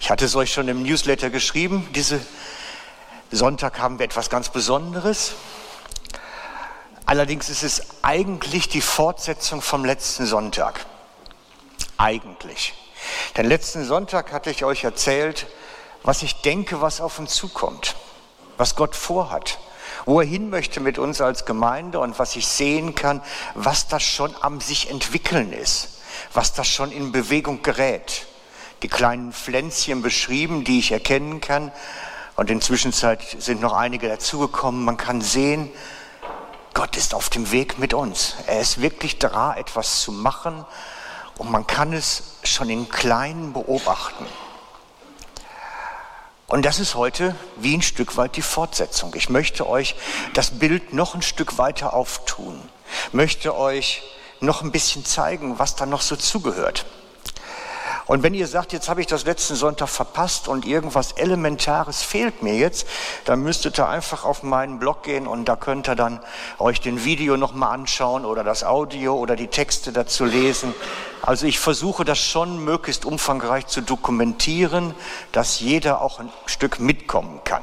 Ich hatte es euch schon im Newsletter geschrieben, diesen Sonntag haben wir etwas ganz Besonderes. Allerdings ist es eigentlich die Fortsetzung vom letzten Sonntag. Eigentlich. Denn letzten Sonntag hatte ich euch erzählt, was ich denke, was auf uns zukommt, was Gott vorhat, wo er hin möchte mit uns als Gemeinde und was ich sehen kann, was das schon am sich entwickeln ist, was das schon in Bewegung gerät. Die kleinen Pflänzchen beschrieben, die ich erkennen kann, und in der Zwischenzeit sind noch einige dazugekommen. Man kann sehen, Gott ist auf dem Weg mit uns. Er ist wirklich da, etwas zu machen, und man kann es schon in Kleinen beobachten. Und das ist heute wie ein Stück weit die Fortsetzung. Ich möchte euch das Bild noch ein Stück weiter auftun, möchte euch noch ein bisschen zeigen, was da noch so zugehört. Und wenn ihr sagt, jetzt habe ich das letzten Sonntag verpasst und irgendwas Elementares fehlt mir jetzt, dann müsstet ihr einfach auf meinen Blog gehen und da könnt ihr dann euch den Video nochmal anschauen oder das Audio oder die Texte dazu lesen. Also ich versuche das schon möglichst umfangreich zu dokumentieren, dass jeder auch ein Stück mitkommen kann.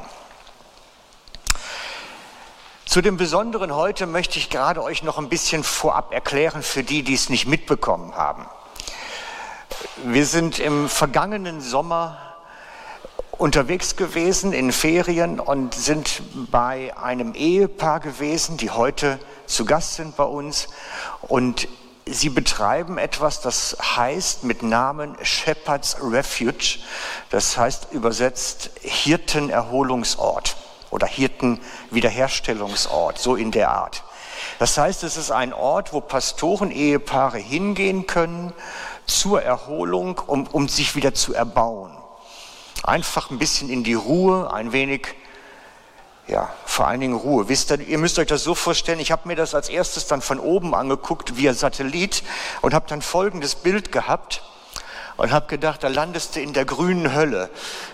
Zu dem Besonderen heute möchte ich gerade euch noch ein bisschen vorab erklären für die, die es nicht mitbekommen haben. Wir sind im vergangenen Sommer unterwegs gewesen in Ferien und sind bei einem Ehepaar gewesen, die heute zu Gast sind bei uns. Und sie betreiben etwas, das heißt mit Namen Shepherd's Refuge, das heißt übersetzt Hirtenerholungsort oder Hirtenwiederherstellungsort, so in der Art. Das heißt, es ist ein Ort, wo Pastoren-Ehepaare hingehen können zur Erholung, um sich wieder zu erbauen. Einfach ein bisschen in die Ruhe, ein wenig, ja, vor allen Dingen Ruhe. Wisst ihr, ihr müsst euch das so vorstellen, ich habe mir das als erstes dann von oben angeguckt, via Satellit, und habe dann folgendes Bild gehabt und habe gedacht, da landest du in der grünen Hölle.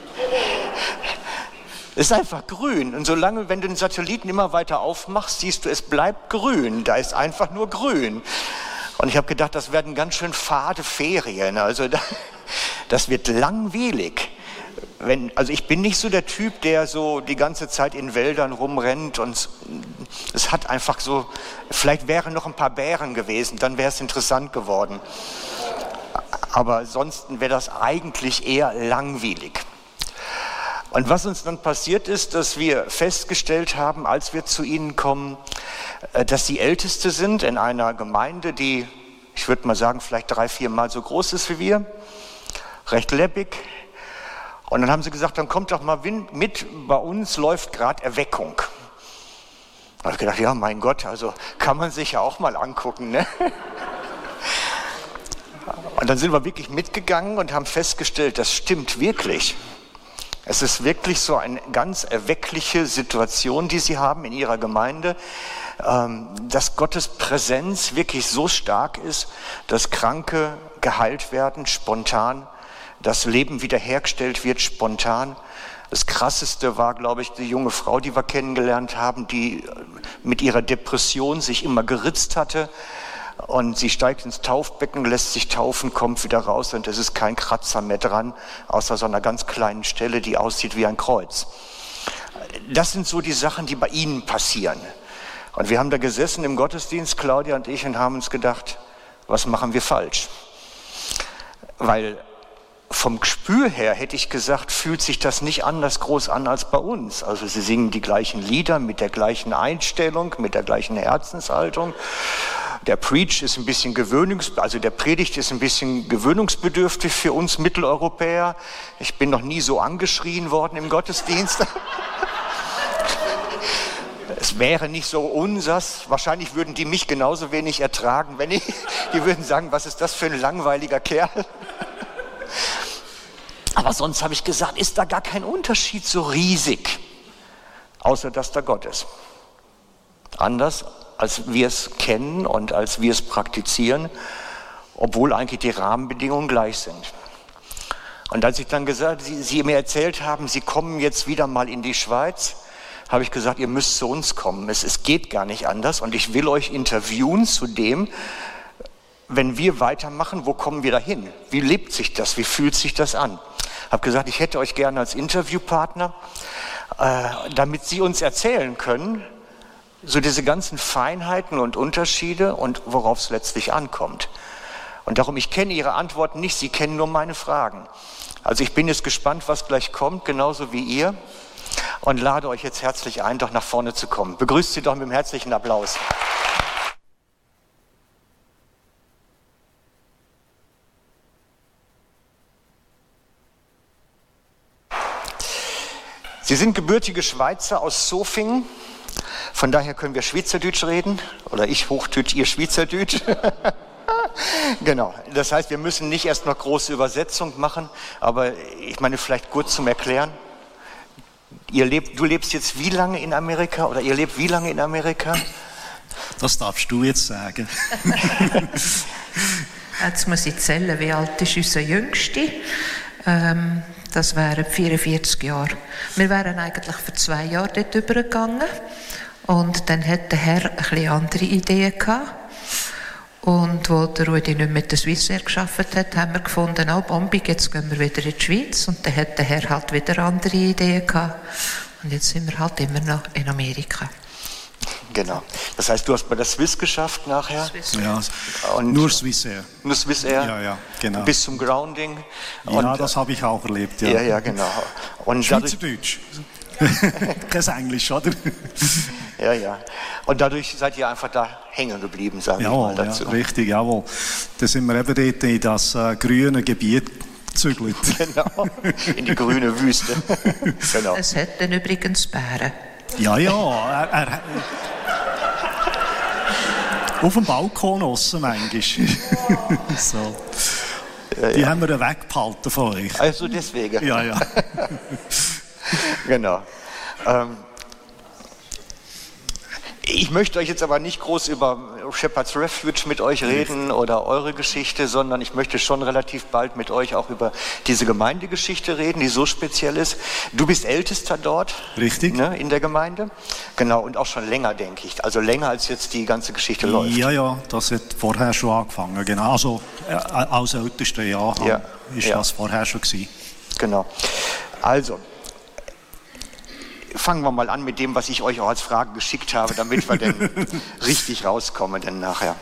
Es ist einfach grün, und solange, wenn du den Satelliten immer weiter aufmachst, siehst du, es bleibt grün, da ist einfach nur grün. Und ich habe gedacht, das werden ganz schön fade Ferien, also das wird langweilig. Also ich bin nicht so der Typ, der so die ganze Zeit in Wäldern rumrennt, und es hat einfach so, vielleicht wären noch ein paar Bären gewesen, dann wäre es interessant geworden. Aber ansonsten wäre das eigentlich eher langweilig. Und was uns dann passiert ist, dass wir festgestellt haben, als wir zu ihnen kommen, dass sie Älteste sind in einer Gemeinde, die, ich würde mal sagen, vielleicht 3-4 Mal so groß ist wie wir, recht leppig. Und dann haben sie gesagt, dann kommt doch mal mit, bei uns läuft gerade Erweckung. Da habe ich gedacht, ja, mein Gott, also kann man sich ja auch mal angucken, ne? Und dann sind wir wirklich mitgegangen und haben festgestellt, das stimmt wirklich. Es ist wirklich so eine ganz erweckliche Situation, die sie haben in ihrer Gemeinde, dass Gottes Präsenz wirklich so stark ist, dass Kranke geheilt werden, spontan, das Leben wiederhergestellt wird, spontan. Das Krasseste war, glaube ich, die junge Frau, die wir kennengelernt haben, die mit ihrer Depression sich immer geritzt hatte. Und sie steigt ins Taufbecken, lässt sich taufen, kommt wieder raus, und es ist kein Kratzer mehr dran, außer so einer ganz kleinen Stelle, die aussieht wie ein Kreuz. Das sind so die Sachen, die bei ihnen passieren. Und wir haben da gesessen im Gottesdienst, Claudia und ich, und haben uns gedacht, was machen wir falsch? Weil vom Gespür her, hätte ich gesagt, fühlt sich das nicht anders groß an als bei uns. Also sie singen die gleichen Lieder mit der gleichen Einstellung, mit der gleichen Herzenshaltung. Der Preach ist ein bisschen der Predigt ist ein bisschen gewöhnungsbedürftig für uns Mitteleuropäer. Ich bin noch nie so angeschrien worden im Gottesdienst. Es wäre nicht so unsers. Wahrscheinlich würden die mich genauso wenig ertragen, die würden sagen, was ist das für ein langweiliger Kerl? Aber sonst habe ich gesagt, ist da gar kein Unterschied so riesig, außer dass da Gott ist. Anders als wir es kennen und als wir es praktizieren, obwohl eigentlich die Rahmenbedingungen gleich sind. Und als ich dann gesagt, Sie mir erzählt haben, Sie kommen jetzt wieder mal in die Schweiz, habe ich gesagt, ihr müsst zu uns kommen. Es geht gar nicht anders, und ich will euch interviewen zu dem, wenn wir weitermachen, wo kommen wir dahin? Wie lebt sich das? Wie fühlt sich das an? Habe gesagt, ich hätte euch gerne als Interviewpartner, damit Sie uns erzählen können, so diese ganzen Feinheiten und Unterschiede und worauf es letztlich ankommt. Und darum, ich kenne Ihre Antworten nicht, Sie kennen nur meine Fragen. Also ich bin jetzt gespannt, was gleich kommt, genauso wie ihr, und lade euch jetzt herzlich ein, doch nach vorne zu kommen. Begrüßt Sie doch mit einem herzlichen Applaus. Sie sind gebürtige Schweizer aus Zofingen, von daher können wir Schweizerdeutsch reden, oder ich Hochdeutsch, ihr Schweizerdeutsch. Genau, das heißt, wir müssen nicht erst noch große Übersetzung machen, aber ich meine, vielleicht kurz zum Erklären. Du lebst jetzt wie lange in Amerika, oder ihr lebt wie lange in Amerika? Das darfst du jetzt sagen. Jetzt muss ich zählen, wie alt ist unser Jüngster? Das wären 44 Jahre. Wir wären eigentlich für 2 Jahre dort übergegangen. Und dann hat der Herr ein bisschen andere Ideen gehabt. Und als der Rudi nicht mit der Swissair gearbeitet hat, haben wir gefunden, oh Bombig, jetzt gehen wir wieder in die Schweiz. Und dann hat der Herr halt wieder andere Ideen gehabt. Und jetzt sind wir halt immer noch in Amerika. Genau. Das heißt, du hast bei der Swiss geschafft nachher? Swiss. Ja, und nur Swissair. Nur Swissair? Ja, genau. Bis zum Grounding? Ja, und, das habe ich auch erlebt. Ja, genau. Und Schweizerdeutsch. Kein Englisch, oder? Ja. Und dadurch seid ihr einfach da hängen geblieben, sagen wir mal dazu. Ja, richtig, jawohl. Da sind wir eben dort in das grüne Gebiet gezügelt. Genau, in die grüne Wüste. Genau. Es hat dann übrigens Bären. Ja, auf dem Balkon aussen manchmal. So. Die haben wir weggehalten von euch. Also deswegen. Ja. Genau. Ich möchte euch jetzt aber nicht groß über Shepherd's Refuge mit euch reden oder eure Geschichte, sondern ich möchte schon relativ bald mit euch auch über diese Gemeindegeschichte reden, die so speziell ist. Du bist Ältester dort. Richtig. Ne, in der Gemeinde. Genau, und auch schon länger, denke ich. Also länger, als jetzt die ganze Geschichte läuft. Ja, das hat vorher schon angefangen. Genau. Also als ältester Jahrgang ist das vorher schon gewesen. Genau. Also, fangen wir mal an mit dem, was ich euch auch als Frage geschickt habe, damit wir dann richtig rauskommen dann nachher.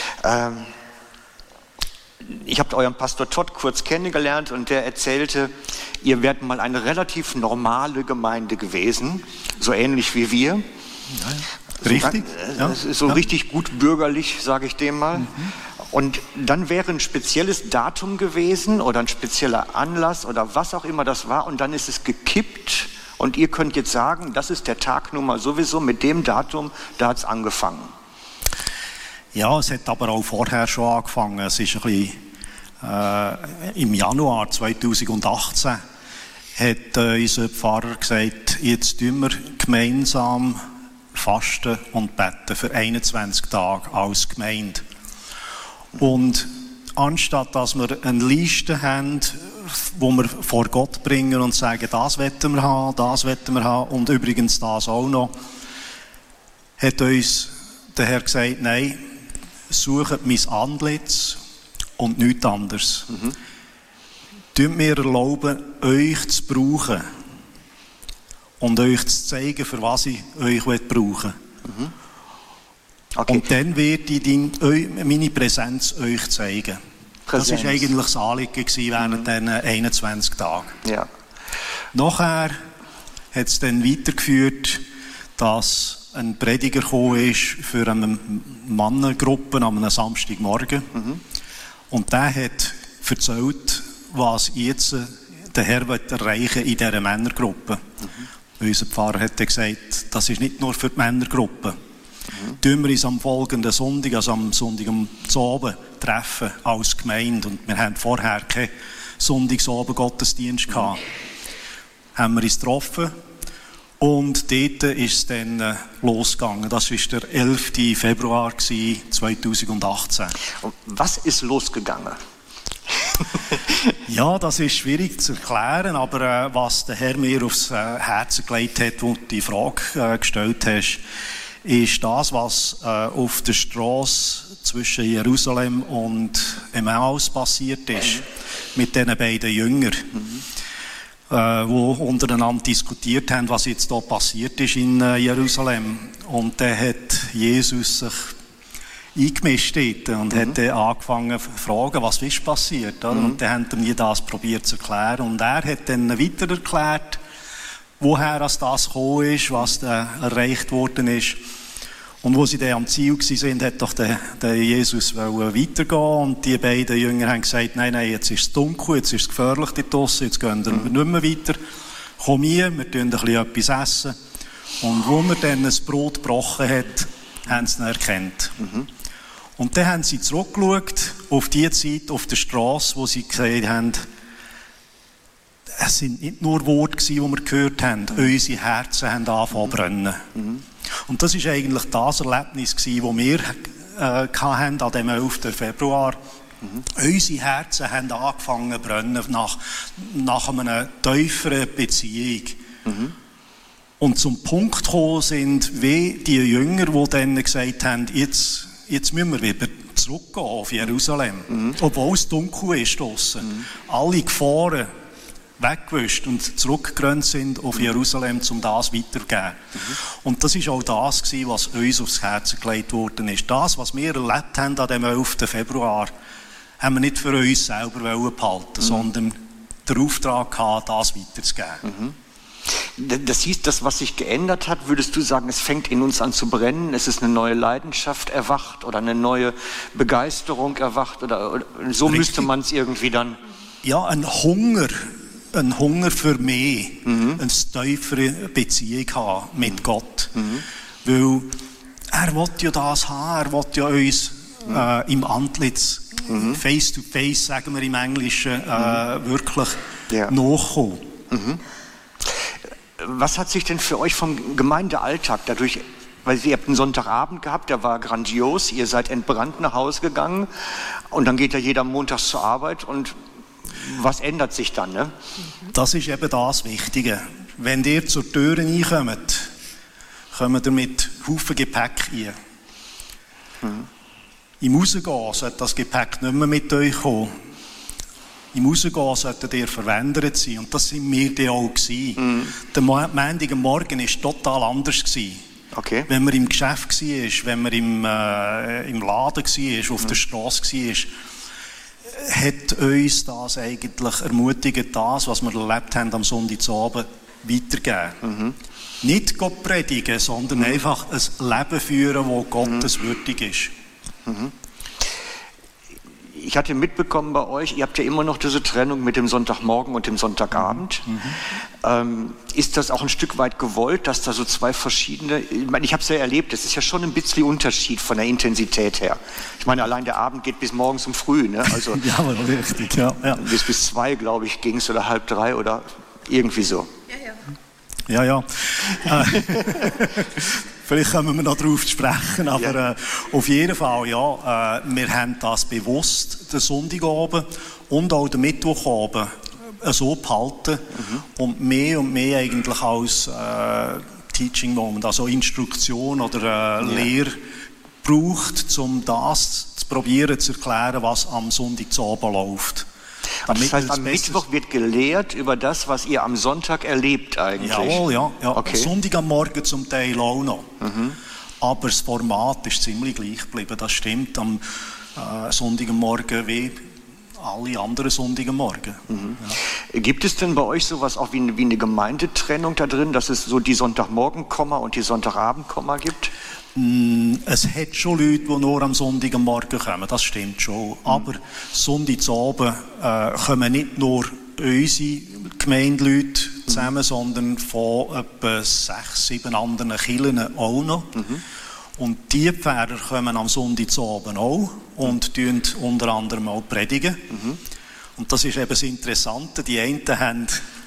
Ich habe euren Pastor Todd kurz kennengelernt und der erzählte, ihr wärt mal eine relativ normale Gemeinde gewesen, so ähnlich wie wir. Ja, richtig. So richtig gut bürgerlich, sage ich dem mal. Und dann wäre ein spezielles Datum gewesen oder ein spezieller Anlass oder was auch immer das war und dann ist es gekippt. Und ihr könnt jetzt sagen, das ist der Tagnummer sowieso, mit dem Datum, da hat es angefangen. Ja, es hat aber auch vorher schon angefangen. Es ist ein bisschen, im Januar 2018 hat unser Pfarrer gesagt, jetzt tun wir gemeinsam fasten und beten für 21 Tage als Gemeinde. Und anstatt dass wir eine Liste haben, wo wir vor Gott bringen und sagen, das wollen wir haben und übrigens das auch noch, hat uns der Herr gesagt, nein, sucht mein Antlitz und nichts anderes. Tut mir erlauben, euch zu brauchen und euch zu zeigen, für was ich euch brauchen will. Okay. Und dann werde ich meine Präsenz euch zeigen. Das war eigentlich das Anliegen während diesen 21 Tagen. Ja. Nachher hat es dann weitergeführt, dass ein Prediger gekommen ist für eine Mannengruppe am einem Samstagmorgen. Und der hat erzählt, was jetzt der Herr erreichen in dieser Männergruppe. Unser Pfarrer hat gesagt, das ist nicht nur für die Männergruppe. Tun wir uns am folgenden Sonntag, also am Sonntag am Abend, treffen als Gemeinde. Und wir haben vorher keinen Sonntagsabend Gottesdienst gehabt. Haben wir uns getroffen und dort ist es dann losgegangen. Das war der 11. Februar 2018. Und was ist losgegangen? Ja, das ist schwierig zu erklären, aber was der Herr mir aufs Herz gelegt hat, wo du die Frage gestellt hast, ist das, was auf der Strasse zwischen Jerusalem und Emmaus passiert ist, mit diesen beiden Jüngern. wo untereinander diskutiert haben, was jetzt da passiert ist in Jerusalem. Und dann hat Jesus sich eingemischt und hat dann angefangen zu fragen, was ist passiert. Oder? Und dann haben wir das probiert zu erklären. Und er hat dann weiter erklärt, woher das gekommen ist, was da erreicht worden ist. Und wo sie dann am Ziel waren, hat doch der Jesus weitergehen. Und die beiden Jünger haben gesagt, nein, jetzt ist es dunkel, jetzt ist es gefährlich dort draussen, jetzt gehen wir nicht mehr weiter. Komm hier, wir tun ein bisschen etwas essen. Und wo er dann ein Brot gebrochen hat, haben sie ihn erkannt. Und dann haben sie zurückgeschaut auf die Zeit, auf der Straße, wo sie gesagt haben, es sind nicht nur Worte gewesen, die wir gehört haben, unsere Herzen haben angefangen zu brennen. Und das war eigentlich das Erlebnis, das wir hatten an dem 11. Februar. Unsere Herzen haben angefangen zu brennen nach einer tieferen Beziehung. Und zum Punkt gekommen sind, wie die Jünger, die dann gesagt haben, jetzt müssen wir wieder zurückgehen auf Jerusalem. Obwohl es dunkel ist draussen. Alle Gefahren weggewischt und zurückgerannt sind auf Jerusalem, um das weiterzugeben. Und das war auch das, was uns aufs Herz gelegt worden ist. Das, was wir erlebt haben an dem 11. Februar, haben wir nicht für uns selber behalten, sondern den Auftrag gehabt, das weiterzugeben. Das hieß, das, was sich geändert hat, würdest du sagen, es fängt in uns an zu brennen, es ist eine neue Leidenschaft erwacht oder eine neue Begeisterung erwacht oder so Richtig. Müsste man es irgendwie dann... Ja, ein Hunger für mehr, eine tiefere Beziehung haben mit Gott. Weil er will ja das haben, er will ja uns im Antlitz, face to face, sagen wir im Englischen, wirklich nachkommen. Was hat sich denn für euch vom Gemeindealltag dadurch, weil ihr habt einen Sonntagabend gehabt, der war grandios, ihr seid entbrannt nach Hause gegangen und dann geht ja jeder montags zur Arbeit und was ändert sich dann? Ne? Das ist eben das Wichtige. Wenn ihr zur Tür reinkommt, kommt ihr mit Haufen Gepäck rein. Im Rausgehen sollte das Gepäck nicht mehr mit euch kommen. Im Rausgehen solltet ihr verwendet sein. Und das sind wir dann auch gewesen. Der Montagmorgen war total anders gewesen. Okay. Wenn man im Geschäft war, wenn man im Laden war, auf der Straße war, hat uns das eigentlich ermutigt, das, was wir erlebt haben am Sonntagabend, weitergeben. Nicht Gott predigen, sondern einfach ein Leben führen, das Gottes würdig ist. Ich hatte mitbekommen bei euch, ihr habt ja immer noch diese Trennung mit dem Sonntagmorgen und dem Sonntagabend. Ist das auch ein Stück weit gewollt, dass da so zwei verschiedene, ich habe es ja erlebt, es ist ja schon ein bisschen Unterschied von der Intensität her. Ich meine, allein der Abend geht bis morgens um früh, ne? Also, ja, aber richtig, ja. Bis 2, glaube ich, ging es oder 2:30 oder irgendwie so. Ja. Vielleicht kommen wir noch darauf zu sprechen, aber auf jeden Fall, ja, wir haben das bewusst, den Sonntagabend und auch den Mittwochabend so behalten und mehr eigentlich als Teaching Moment, also Instruktion oder Lehre braucht, um das zu probieren zu erklären, was am Sonntagabend läuft. Das heißt, am Mittwoch wird gelehrt über das, was ihr am Sonntag erlebt eigentlich? Jawohl, ja. Okay. Sonntag am Morgen zum Teil auch noch. Aber das Format ist ziemlich gleich geblieben, das stimmt. Am Sonntag am Morgen wie alle anderen Sonntage am Morgen. Gibt es denn bei euch sowas auch wie eine Gemeindetrennung da drin, dass es so die Sonntagmorgen-Komma und die Sonntagabend-Komma gibt? Es hat schon Leute, die nur am Sonntag am Morgen kommen, das stimmt schon. Aber Sonntagabend kommen nicht nur unsere Gemeindeleute zusammen, sondern von etwa 6, 7 anderen Kirchen auch noch. Und die Pfarrer kommen am Sonntagabend auch und tun unter anderem auch predigen. Und das ist eben das Interessante. Die einen haben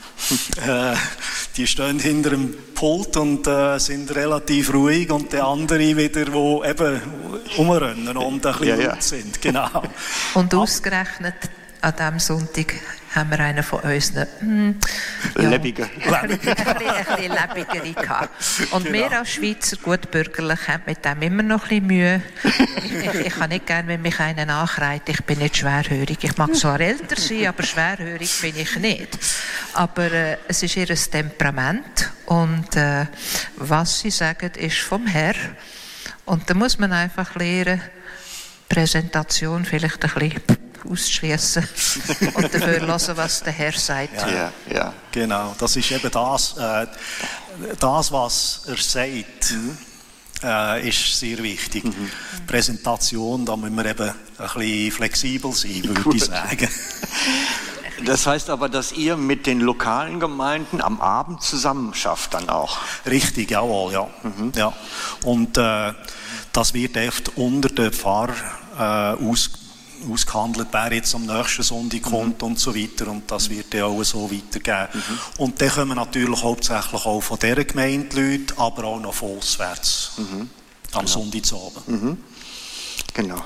die stehen hinter dem Pult und sind relativ ruhig und die anderen wieder, die eben rumrennen und ein bisschen laut sind. Genau. Und ausgerechnet an diesem Sonntag haben wir einen von unseren Lebige. ein bisschen lebigere gehabt. Und wir als Schweizer gut bürgerlich haben mit dem immer noch ein bisschen Mühe. Ich kann nicht gerne, wenn mich einer nachreit, ich bin nicht schwerhörig. Ich mag zwar älter sein, aber schwerhörig bin ich nicht. Aber es ist ihr Temperament und was sie sagen, ist vom Herr. Und da muss man einfach lernen, Präsentation vielleicht ein bisschen ausschließen und dafür hören, was der Herr sagt. Ja. Genau, das ist eben das, was er sagt, ist sehr wichtig. Präsentation, da müssen wir eben ein bisschen flexibel sein, würde ich sagen. Das heißt aber, dass ihr mit den lokalen Gemeinden am Abend zusammen schafft dann auch? Richtig, jawohl, ja. Ja. Und das wird oft unter den Pfarrer ausgehandelt, wer jetzt am nächsten Sonntag kommt und so weiter. Und das wird dann auch so weitergeben. Und dann kommen natürlich hauptsächlich auch von dieser Gemeinde Leute, aber auch noch von auswärts am Sonntagabend. Genau.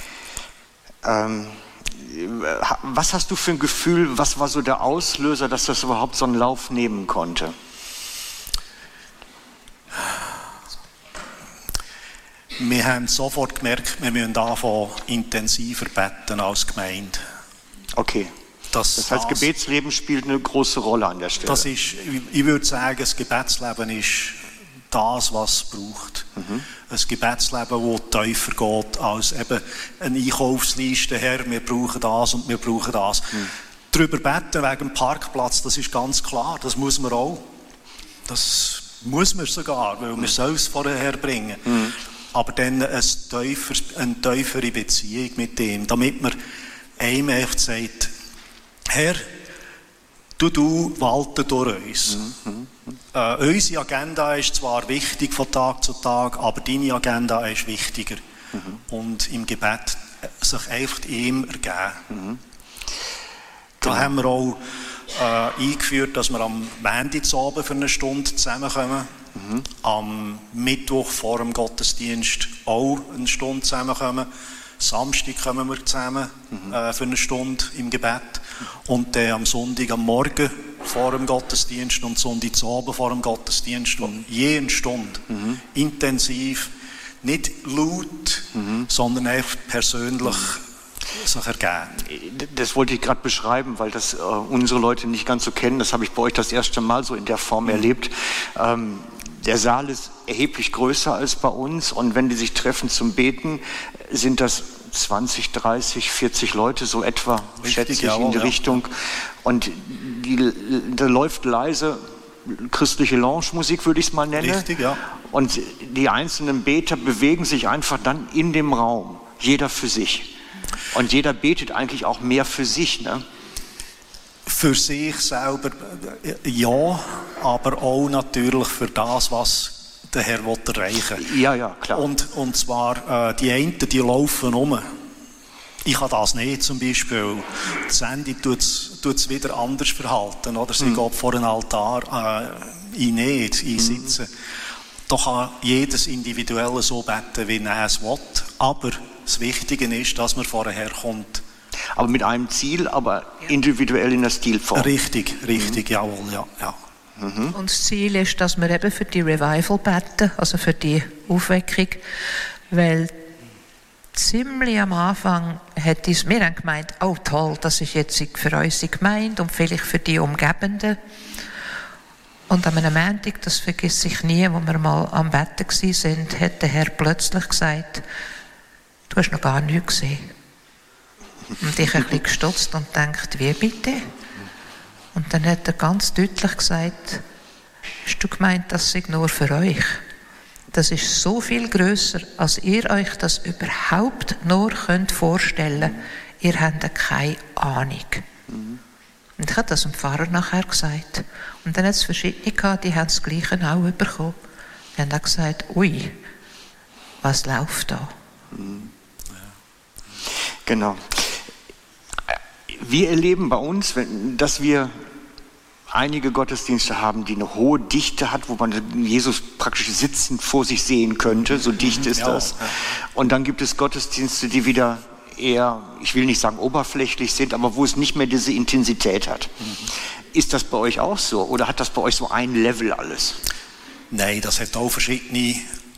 Was hast du für ein Gefühl, was war so der Auslöser, dass das überhaupt so einen Lauf nehmen konnte? Wir haben sofort gemerkt, wir müssen anfangen, intensiver beten als Gemeinde. Okay. Das heißt, Gebetsleben spielt eine große Rolle an der Stelle. Das ist, ich würde sagen, das Gebetsleben ist das, was es braucht. Ein Gebetsleben, das tiefer geht als eben eine Einkaufsliste. Herr, wir brauchen das und wir brauchen das. Darüber beten wegen dem Parkplatz, das ist ganz klar, das muss man auch. Das muss man sogar, weil wir es vorher bringen. Aber dann eine tiefere Beziehung mit ihm, damit man einem einfach sagt, Herr, du walte durch uns. Unsere Agenda ist zwar wichtig von Tag zu Tag, aber deine Agenda ist wichtiger. Und im Gebet sich einfach ihm ergeben. Da haben wir auch eingeführt, dass wir am Montagabend für eine Stunde zusammenkommen. Am Mittwoch vor dem Gottesdienst auch eine Stunde zusammenkommen. Samstag kommen wir zusammen für eine Stunde im Gebet. Und dann am Sonntag am Morgen vor dem Gottesdienst und Sonntagabend vor dem Gottesdienst. Und je eine Stunde. Intensiv. Nicht laut, sondern einfach persönlich sich ergeben. Das wollte ich gerade beschreiben, weil das unsere Leute nicht ganz so kennen. Das habe ich bei euch das erste Mal so in der Form erlebt. Der Saal ist erheblich größer als bei uns und wenn die sich treffen zum Beten, sind das 20, 30, 40 Leute, so etwa, schätze ich, in die Richtung. Und da läuft leise christliche Lounge-Musik, würde ich es mal nennen. Richtig, ja. Und die einzelnen Beter bewegen sich einfach dann in dem Raum, jeder für sich. Und jeder betet eigentlich auch mehr für sich, ne? Für sich selber, ja, aber auch natürlich für das, was der Herr erreichen will. Ja, klar. Und zwar, die einen, die laufen um. Ich habe das nicht zum Beispiel. Die Sandy tut es wieder anders verhalten. Oder? Sie geht vor den Altar einsitzen. Da kann jedes Individuelle so beten, wie er es will. Aber das Wichtige ist, dass man vorher kommt. Aber mit einem Ziel, aber individuell in der Stilform. Richtig, jawohl, ja. Und das Ziel ist, dass wir eben für die Revival beten, also für die Aufweckung, weil ziemlich am Anfang hat wir haben gemeint, oh toll, das ist jetzt für unsere Gemeinde und vielleicht für die Umgebenden. Und an einem Montag, das vergesse ich nie, wo wir mal am Betten waren, hat der Herr plötzlich gesagt, du hast noch gar nichts gesehen. Und ich ein bisschen gestutzt und gedacht, wie bitte? Und dann hat er ganz deutlich gesagt, hast du gemeint, das sei nur für euch? Das ist so viel grösser, als ihr euch das überhaupt nur könnt vorstellen. Ihr habt keine Ahnung. Und ich habe das dem Pfarrer nachher gesagt. Und dann hat es verschiedene gehabt, die haben das Gleiche auch bekommen. Die haben auch gesagt, ui, was läuft da? Genau. Wir erleben bei uns, dass wir einige Gottesdienste haben, die eine hohe Dichte hat, wo man Jesus praktisch sitzend vor sich sehen könnte, so dicht ist das. Und dann gibt es Gottesdienste, die wieder eher, ich will nicht sagen oberflächlich sind, aber wo es nicht mehr diese Intensität hat. Ist das bei euch auch so oder hat das bei euch so ein Level alles? Nein, das hat auch verschiedene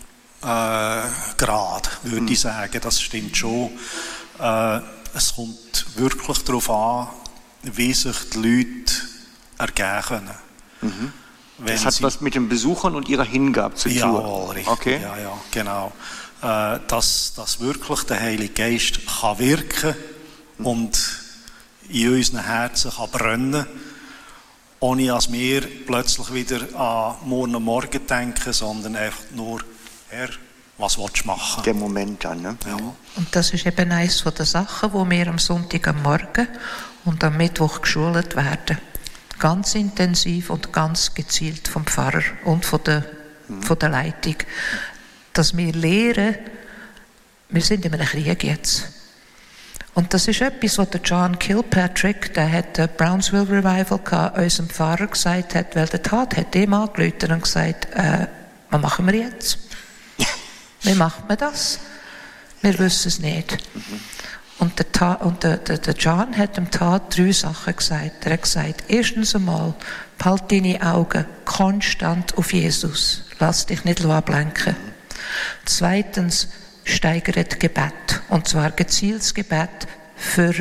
Grade, würde ich sagen. Das stimmt schon. Es kommt wirklich darauf an, wie sich die Leute ergeben können. Das hat was mit den Besuchern und ihrer Hingabe zu tun. Ja, richtig. Okay. Ja, genau. Dass wirklich der Heilige Geist kann wirken und in unseren Herzen kann brennen, ohne dass wir plötzlich wieder an morgen denken, sondern einfach nur, Herr, was willst du machen? Der Moment dann, ne? Ja. Und das ist eben eines der Sachen, wo wir am Sonntag am Morgen und am Mittwoch geschult werden. Ganz intensiv und ganz gezielt vom Pfarrer und von der Leitung. Dass wir lernen, wir sind in einem Krieg jetzt. Und das ist etwas, was der John Kilpatrick, der hat den Brownsville Revival gehabt, unserem Pfarrer gesagt hat, weil der Tat hat ihm angerufen und gesagt, was machen wir jetzt? Wie macht man das? Wir wissen es nicht. Und der John hat dem Tat 3 Sachen gesagt. Er hat gesagt, erstens einmal, behalte deine Augen konstant auf Jesus. Lass dich nicht ablenken. Zweitens, steigere Gebet. Und zwar gezieltes Gebet für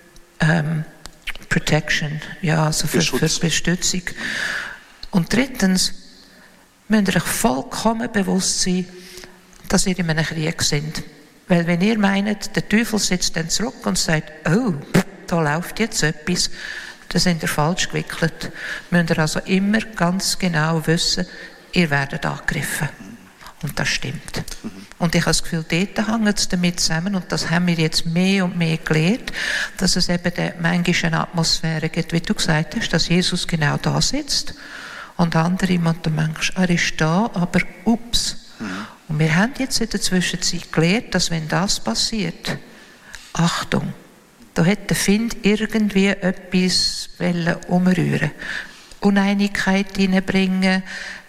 Protection, ja, also für Bestützung. Und drittens, müsst ihr euch vollkommen bewusst sein, dass ihr in einem Krieg seid. Weil wenn ihr meint, der Teufel sitzt dann zurück und sagt, oh, da läuft jetzt etwas, dann sind ihr falsch gewickelt. Müsst ihr also immer ganz genau wissen, ihr werdet angegriffen. Und das stimmt. Und ich habe das Gefühl, dort hängt es damit zusammen, und das haben wir jetzt mehr und mehr gelernt, dass es eben manchmal eine Atmosphäre gibt, wie du gesagt hast, dass Jesus genau da sitzt und andere jemand denkt, er ist da, aber ups. Und wir haben jetzt in der Zwischenzeit gelernt, dass wenn das passiert, Achtung, da hat der Find irgendwie etwas umrühren, Uneinigkeit hineinbringen,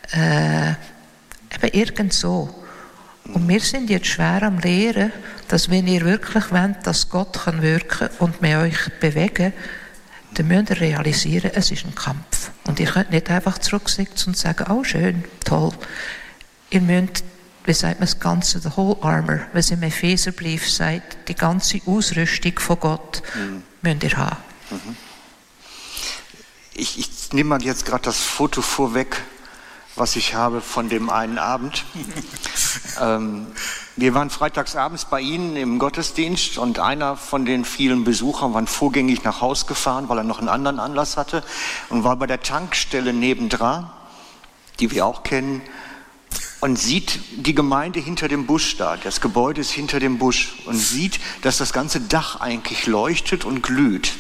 eben irgend so. Und wir sind jetzt schwer am Lehren, dass wenn ihr wirklich wollt, dass Gott kann wirken und mit euch bewegen, dann müsst ihr realisieren, es ist ein Kampf. Und ihr könnt nicht einfach zurücksitzen und sagen, oh schön, toll. Ihr müsst, wie sagt man das Ganze, the whole armor, wie es im Epheserbrief sagt, die ganze Ausrüstung von Gott müsst ihr haben. Ich nehme mal jetzt gerade das Foto vorweg, was ich habe von dem einen Abend. Wir waren freitagsabends bei Ihnen im Gottesdienst und einer von den vielen Besuchern war vorgängig nach Haus gefahren, weil er noch einen anderen Anlass hatte und war bei der Tankstelle nebendran, die wir auch kennen, und sieht die Gemeinde hinter dem Busch da. Das Gebäude ist hinter dem Busch und sieht, dass das ganze Dach eigentlich leuchtet und glüht.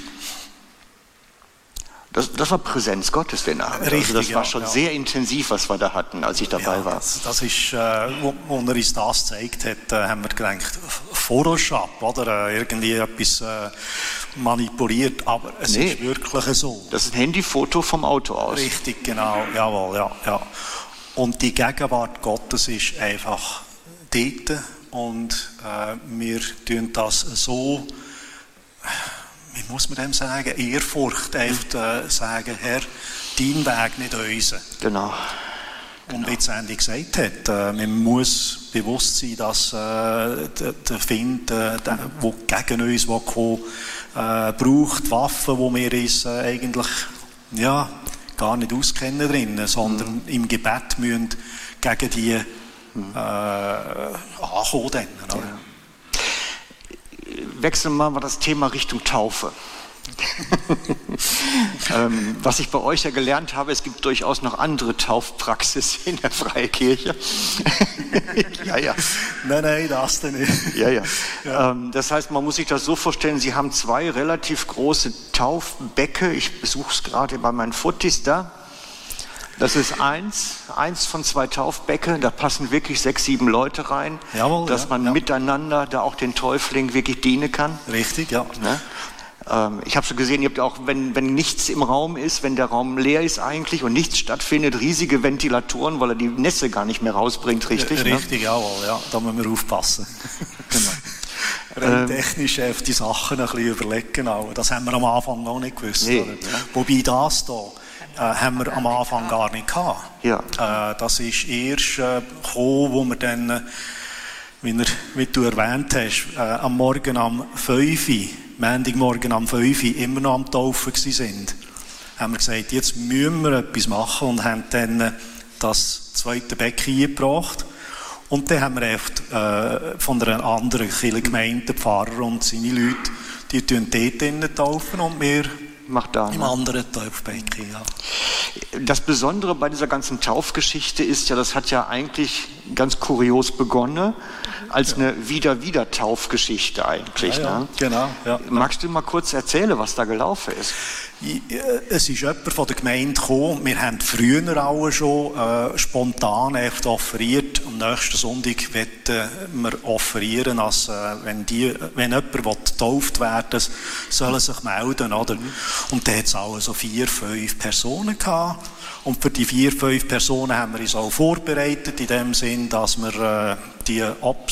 Das war Präsenz Gottes den Abend. Richtig, also das war schon sehr intensiv, was wir da hatten, als ich dabei war. Das ist, wo er uns das gezeigt hat, haben wir gedacht, Photoshop, oder? Irgendwie etwas manipuliert, aber es ist wirklich so. Das ist ein Handyfoto vom Auto aus. Richtig, genau, jawohl, ja. Und die Gegenwart Gottes ist einfach dort und wir tun das so, wie muss man dem sagen, Ehrfurcht, einfach sagen, Herr, dein Weg, nicht unser. Genau. Und wie Sandy gesagt hat, man muss bewusst sein, dass der Find, der gegen uns kommt, braucht Waffen, wo wir uns eigentlich gar nicht auskennen drin, sondern im Gebet müssen gegen die ankommen. Dann, oder? Wechseln wir mal das Thema Richtung Taufe. Was ich bei euch ja gelernt habe, es gibt durchaus noch andere Taufpraxis in der Freien Kirche. Ja. Nein, das denn nicht. Ja. Das heißt, man muss sich das so vorstellen, Sie haben 2 relativ große Taufbecke. Ich besuche es gerade bei meinen Fotos da. Das ist eins von 2 Taufbecke, da passen wirklich 6, 7 Leute rein, Jawohl, dass man miteinander da auch den Täufling wirklich dienen kann. Richtig, ja. Ne? Ich habe schon gesehen, ihr habt auch, wenn nichts im Raum ist, wenn der Raum leer ist eigentlich und nichts stattfindet, riesige Ventilatoren, weil er die Nässe gar nicht mehr rausbringt, richtig? Richtig, jawohl, ja, da müssen wir aufpassen. rein technisch auf die Sachen ein bisschen überlegen. Das haben wir am Anfang noch nicht gewusst. Nee, oder? Ja. Wobei das hier haben wir am Anfang gar nicht gehabt. Ja. Das ist erst gekommen, wo wir dann, wie du erwähnt hast, am Morgen am 5 Uhr, Montagmorgen am 5 Uhr, immer noch am Taufen sind. Haben wir gesagt, jetzt müssen wir etwas machen und haben dann das zweite Becken eingebracht. Und dann haben wir echt, von einer anderen Kirchengemeinde, den Pfarrer und seine Leute, die dort drinnen taufen und wir im anderen Taufbecken. Ja. Das Besondere bei dieser ganzen Taufgeschichte ist ja, das hat ja eigentlich ganz kurios begonnen, als eine Wieder-Taufgeschichte eigentlich. Ja, ne? Genau. Ja. Magst du mal kurz erzählen, was da gelaufen ist? Es ist jemand von der Gemeinde gekommen. Wir haben früher alle schon spontan offeriert. Am nächsten Sonntag wollen wir offerieren, als wenn jemand getauft werden will, soll er sich melden. Oder? Und da hat es alle so 4, 5 Personen gehabt. Und für die 4, 5 Personen haben wir uns auch vorbereitet, in dem Sinn, dass wir die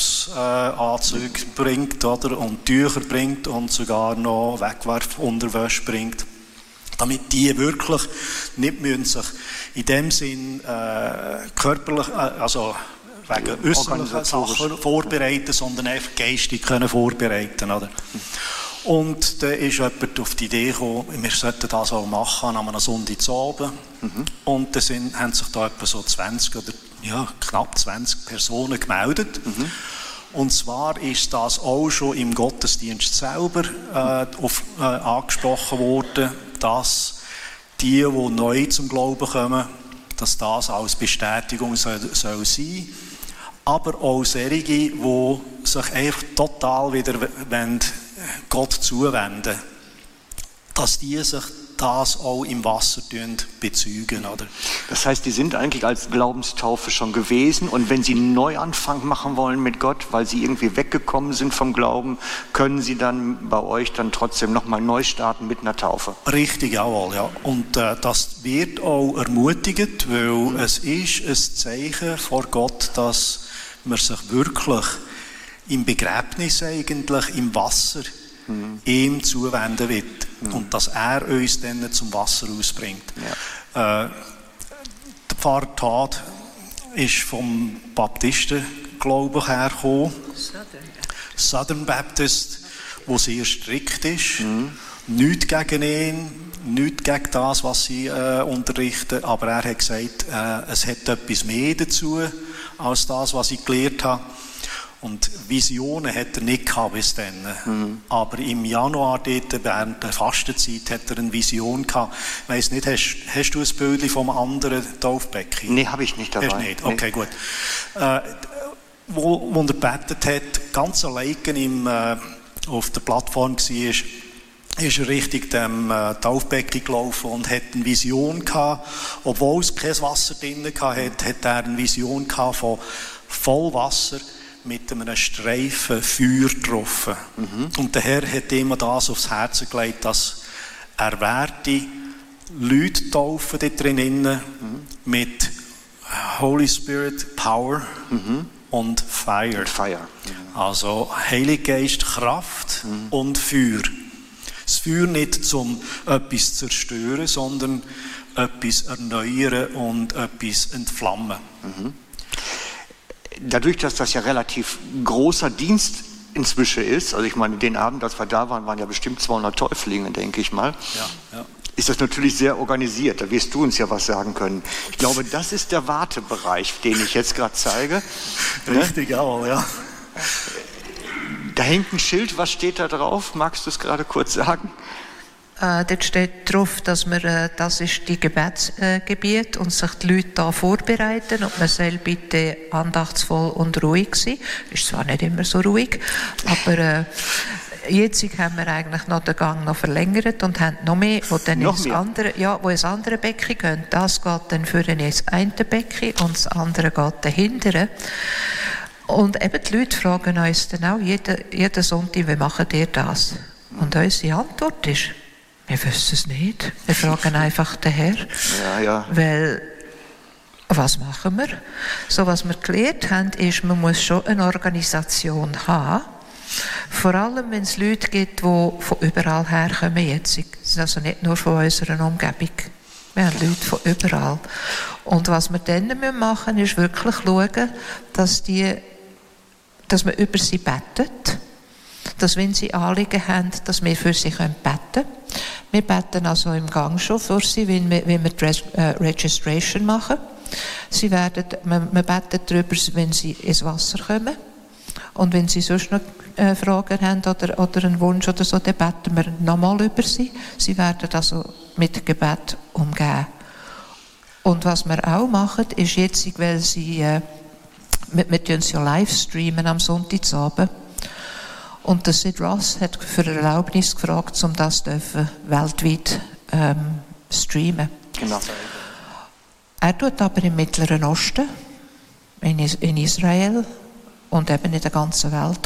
Anzüge bringt, oder? Und Tücher bringt und sogar noch Wegwerfunterwäsche bringt. Damit die wirklich nicht müssen sich in dem Sinn körperlich, also wegen äußerlichen Sachen vorbereiten, sondern einfach geistig können vorbereiten, oder? Und dann ist jemand auf die Idee gekommen, wir sollten das auch machen an einem Sonntagabend. Und dann haben sich da etwa so 20 oder knapp 20 Personen gemeldet. Und zwar ist das auch schon im Gottesdienst selber angesprochen worden, dass die neu zum Glauben kommen, dass das als Bestätigung soll sein. Aber auch solche, die sich einfach total wieder Gott zuwenden, dass die sich das auch im Wasser bezeugen, oder? Das heißt, die sind eigentlich als Glaubenstaufe schon gewesen und wenn sie einen Neuanfang machen wollen mit Gott, weil sie irgendwie weggekommen sind vom Glauben, können sie dann bei euch dann trotzdem nochmal neu starten mit einer Taufe? Richtig, jawohl, ja. Und das wird auch ermutigt, weil es ist ein Zeichen vor Gott, dass man sich wirklich im Begräbnis eigentlich, im Wasser, ihm zuwenden wird. Und dass er uns dann zum Wasser ausbringt. Ja. Der Pfarrer Tad ist vom Baptistenglauben hergekommen. Southern Baptist, wo sehr strikt ist. Nichts gegen ihn, nichts gegen das, was sie unterrichten. Aber er hat gesagt, es hat etwas mehr dazu, als das, was ich gelernt habe. Und Visionen hat er nicht gehabt bis dann. Aber im Januar, dort, während der Fastenzeit, hat er eine Vision gehabt. Ich weiss nicht, hast du ein Bild vom anderen Taufbecken? Nein, habe ich nicht dabei. Hast nicht? Okay, gut. Wo er gebetet hat, ganz allein auf der Plattform war, ist er Richtung dem Taufbecken gelaufen und hat eine Vision gehabt. Obwohl es kein Wasser drin hatte, hat er eine Vision gehabt von Vollwasser mit einem Streifen Feuer getroffen. Und der Herr hat ihm das aufs Herz gelegt, dass er werde Leute taufen dort drinnen mit Holy Spirit Power und Fire. Also Heiliger Geist, Kraft und Feuer. Das Feuer nicht zum etwas zerstören, sondern etwas erneuern und etwas entflammen. Dadurch, dass das ja relativ großer Dienst inzwischen ist, also ich meine, den Abend, als wir da waren ja bestimmt 200 Täuflinge, denke ich mal, ist das natürlich sehr organisiert. Da wirst du uns ja was sagen können. Ich glaube, das ist der Wartebereich, den ich jetzt gerade zeige. Richtig, auch, ja. Da hängt ein Schild, was steht da drauf? Magst du es gerade kurz sagen? Dort steht drauf, dass das ist die Gebetsgebiet und sich die Leute da vorbereiten und man soll bitte andachtsvoll und ruhig sein. Ist zwar nicht immer so ruhig, aber jetzt haben wir eigentlich noch den Gang noch verlängert und haben noch mehr, wo dann ins andere Becken gehen. Das geht dann für ins eine Becken und das andere geht dahinter. Und eben die Leute fragen uns dann auch jeden Sonntag, wie macht ihr das? Und unsere Antwort ist, wir wissen es nicht. Wir fragen einfach den Herrn. Weil, was machen wir? So, was wir gelernt haben, ist, man muss schon eine Organisation haben. Vor allem, wenn es Leute gibt, die von überall herkommen jetzt. Das ist also nicht nur von unserer Umgebung. Wir haben Leute von überall. Und was wir dann machen müssen, ist wirklich schauen, dass wir über sie beten. Dass, wenn sie Anliegen haben, dass wir für sie beten können. Wir beten also im Gang schon für sie, wenn wir die Registration machen. Wir beten darüber, wenn sie ins Wasser kommen. Und wenn sie sonst noch Fragen haben oder einen Wunsch oder so, dann beten wir nochmal über sie. Sie werden also mit Gebet umgeben. Und was wir auch machen, ist jetzt, weil wir tun sie ja live streamen am Sonntagabend. Und der Sid Ross hat für Erlaubnis gefragt, um das weltweit streamen. Genau. Er tut aber im Mittleren Osten, in Israel und eben in der ganzen Welt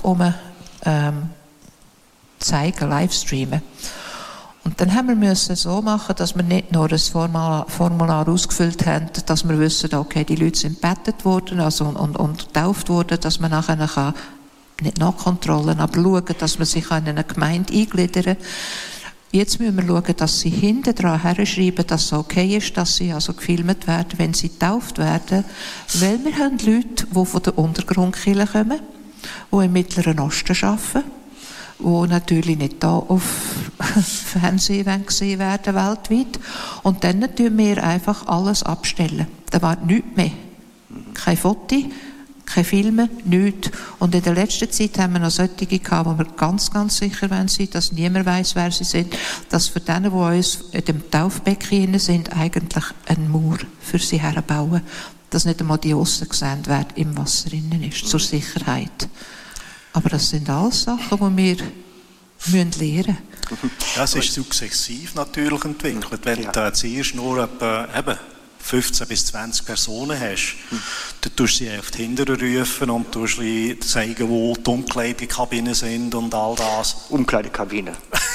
zeigen, live streamen. Und dann haben wir so machen, dass wir nicht nur ein Formular ausgefüllt haben, dass wir wissen, okay, die Leute sind gebettet worden und getauft worden, dass man nachher kann nicht nachkontrollen, aber schauen, dass man sich in eine Gemeinde eingliedern kann. Jetzt müssen wir schauen, dass sie hinten dran herschreiben, dass es okay ist, dass sie also gefilmt werden, wenn sie getauft werden. Weil wir haben Leute, die von der Untergrundkirche kommen, die im Mittleren Osten arbeiten, die natürlich nicht da auf Fernsehen gesehen werden weltweit. Und dann tun wir einfach alles abstellen. Da war nichts mehr. Kein Foto, keine Filme, nichts. Und in der letzten Zeit haben wir noch solche gehabt, wo wir ganz, ganz sicher sind, dass niemand weiss, wer sie sind, dass für denen, die uns in dem Taufbecken sind, eigentlich ein Mauer für sie herbauen, dass nicht einmal die Aussen gesehen werden, im Wasser innen ist, zur Sicherheit. Aber das sind alles Sachen, die wir lernen müssen. Das ist sukzessiv natürlich entwickelt. Wenn du zuerst nur etwa 15 bis 20 Personen hast, dann tust du sie auf die Hinteren rufen und tust zeigen, wo die Umkleidekabinen sind und all das. Umkleidekabine.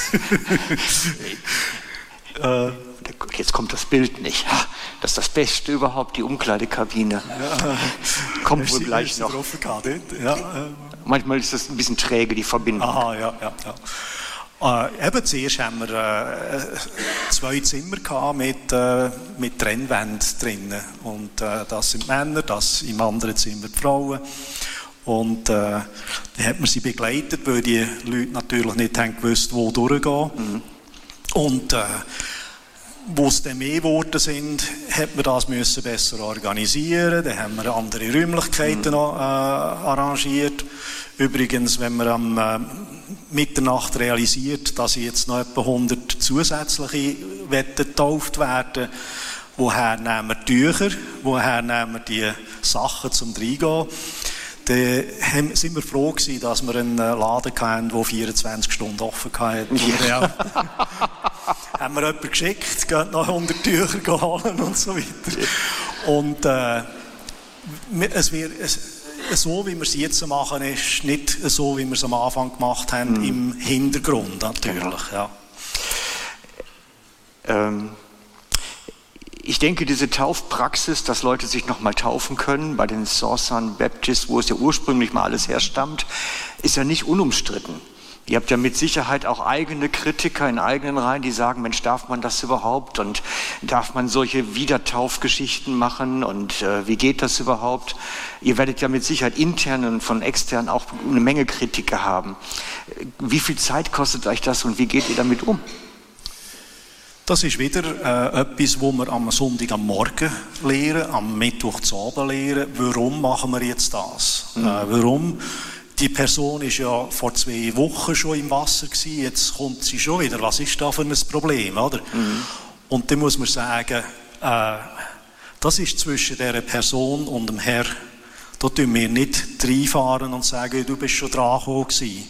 Jetzt kommt das Bild nicht. Das ist das Beste überhaupt, die Umkleidekabine. Ja. Kommt wohl gleich noch. Manchmal ist das ein bisschen träge, die Verbindung. Aha, ja. Eben zuerst haben wir 2 Zimmer gehabt mit Trennwänden drinnen. Und das sind die Männer, das im anderen Zimmer die Frauen. Und dann hat man sie begleitet, weil die Leute natürlich nicht haben gewusst, wo durchgehen. Mhm. Und wo es dann mehr geworden sind, hat man das müssen besser organisieren. Dann haben wir andere Räumlichkeiten arrangiert. Übrigens, wenn man am Mitternacht realisiert, dass jetzt noch etwa 100 zusätzliche getauft werden, woher nehmen wir Tücher, woher nehmen wir die Sachen zum Reingehen, dann sind wir froh gewesen, dass wir einen Laden hatten, der 24 Stunden offen hatte. Ja. Haben wir jemanden geschickt, geht noch 100 Tücher holen und so weiter. Und so wie wir es jetzt machen, ist nicht so, wie wir es am Anfang gemacht haben, im Hintergrund natürlich. Ja. Ich denke, diese Taufpraxis, dass Leute sich nochmal taufen können, bei den Southern Baptists, wo es ja ursprünglich mal alles herstammt, ist ja nicht unumstritten. Ihr habt ja mit Sicherheit auch eigene Kritiker in eigenen Reihen, die sagen, Mensch, darf man das überhaupt und darf man solche Wiedertaufgeschichten machen und wie geht das überhaupt? Ihr werdet ja mit Sicherheit intern und von extern auch eine Menge Kritiker haben. Wie viel Zeit kostet euch das und wie geht ihr damit um? Das ist wieder etwas, was wir am Sonntag am Morgen lehren, am Mittwoch zu Abend lehren. Warum machen wir jetzt das? Warum? Die Person war ja vor 2 Wochen schon im Wasser gewesen, jetzt kommt sie schon wieder. Was ist da für ein Problem, oder? Und dann muss man sagen, das ist zwischen dieser Person und dem Herr. Da tun wir nicht reinfahren und sagen, du bist schon dran gekommen.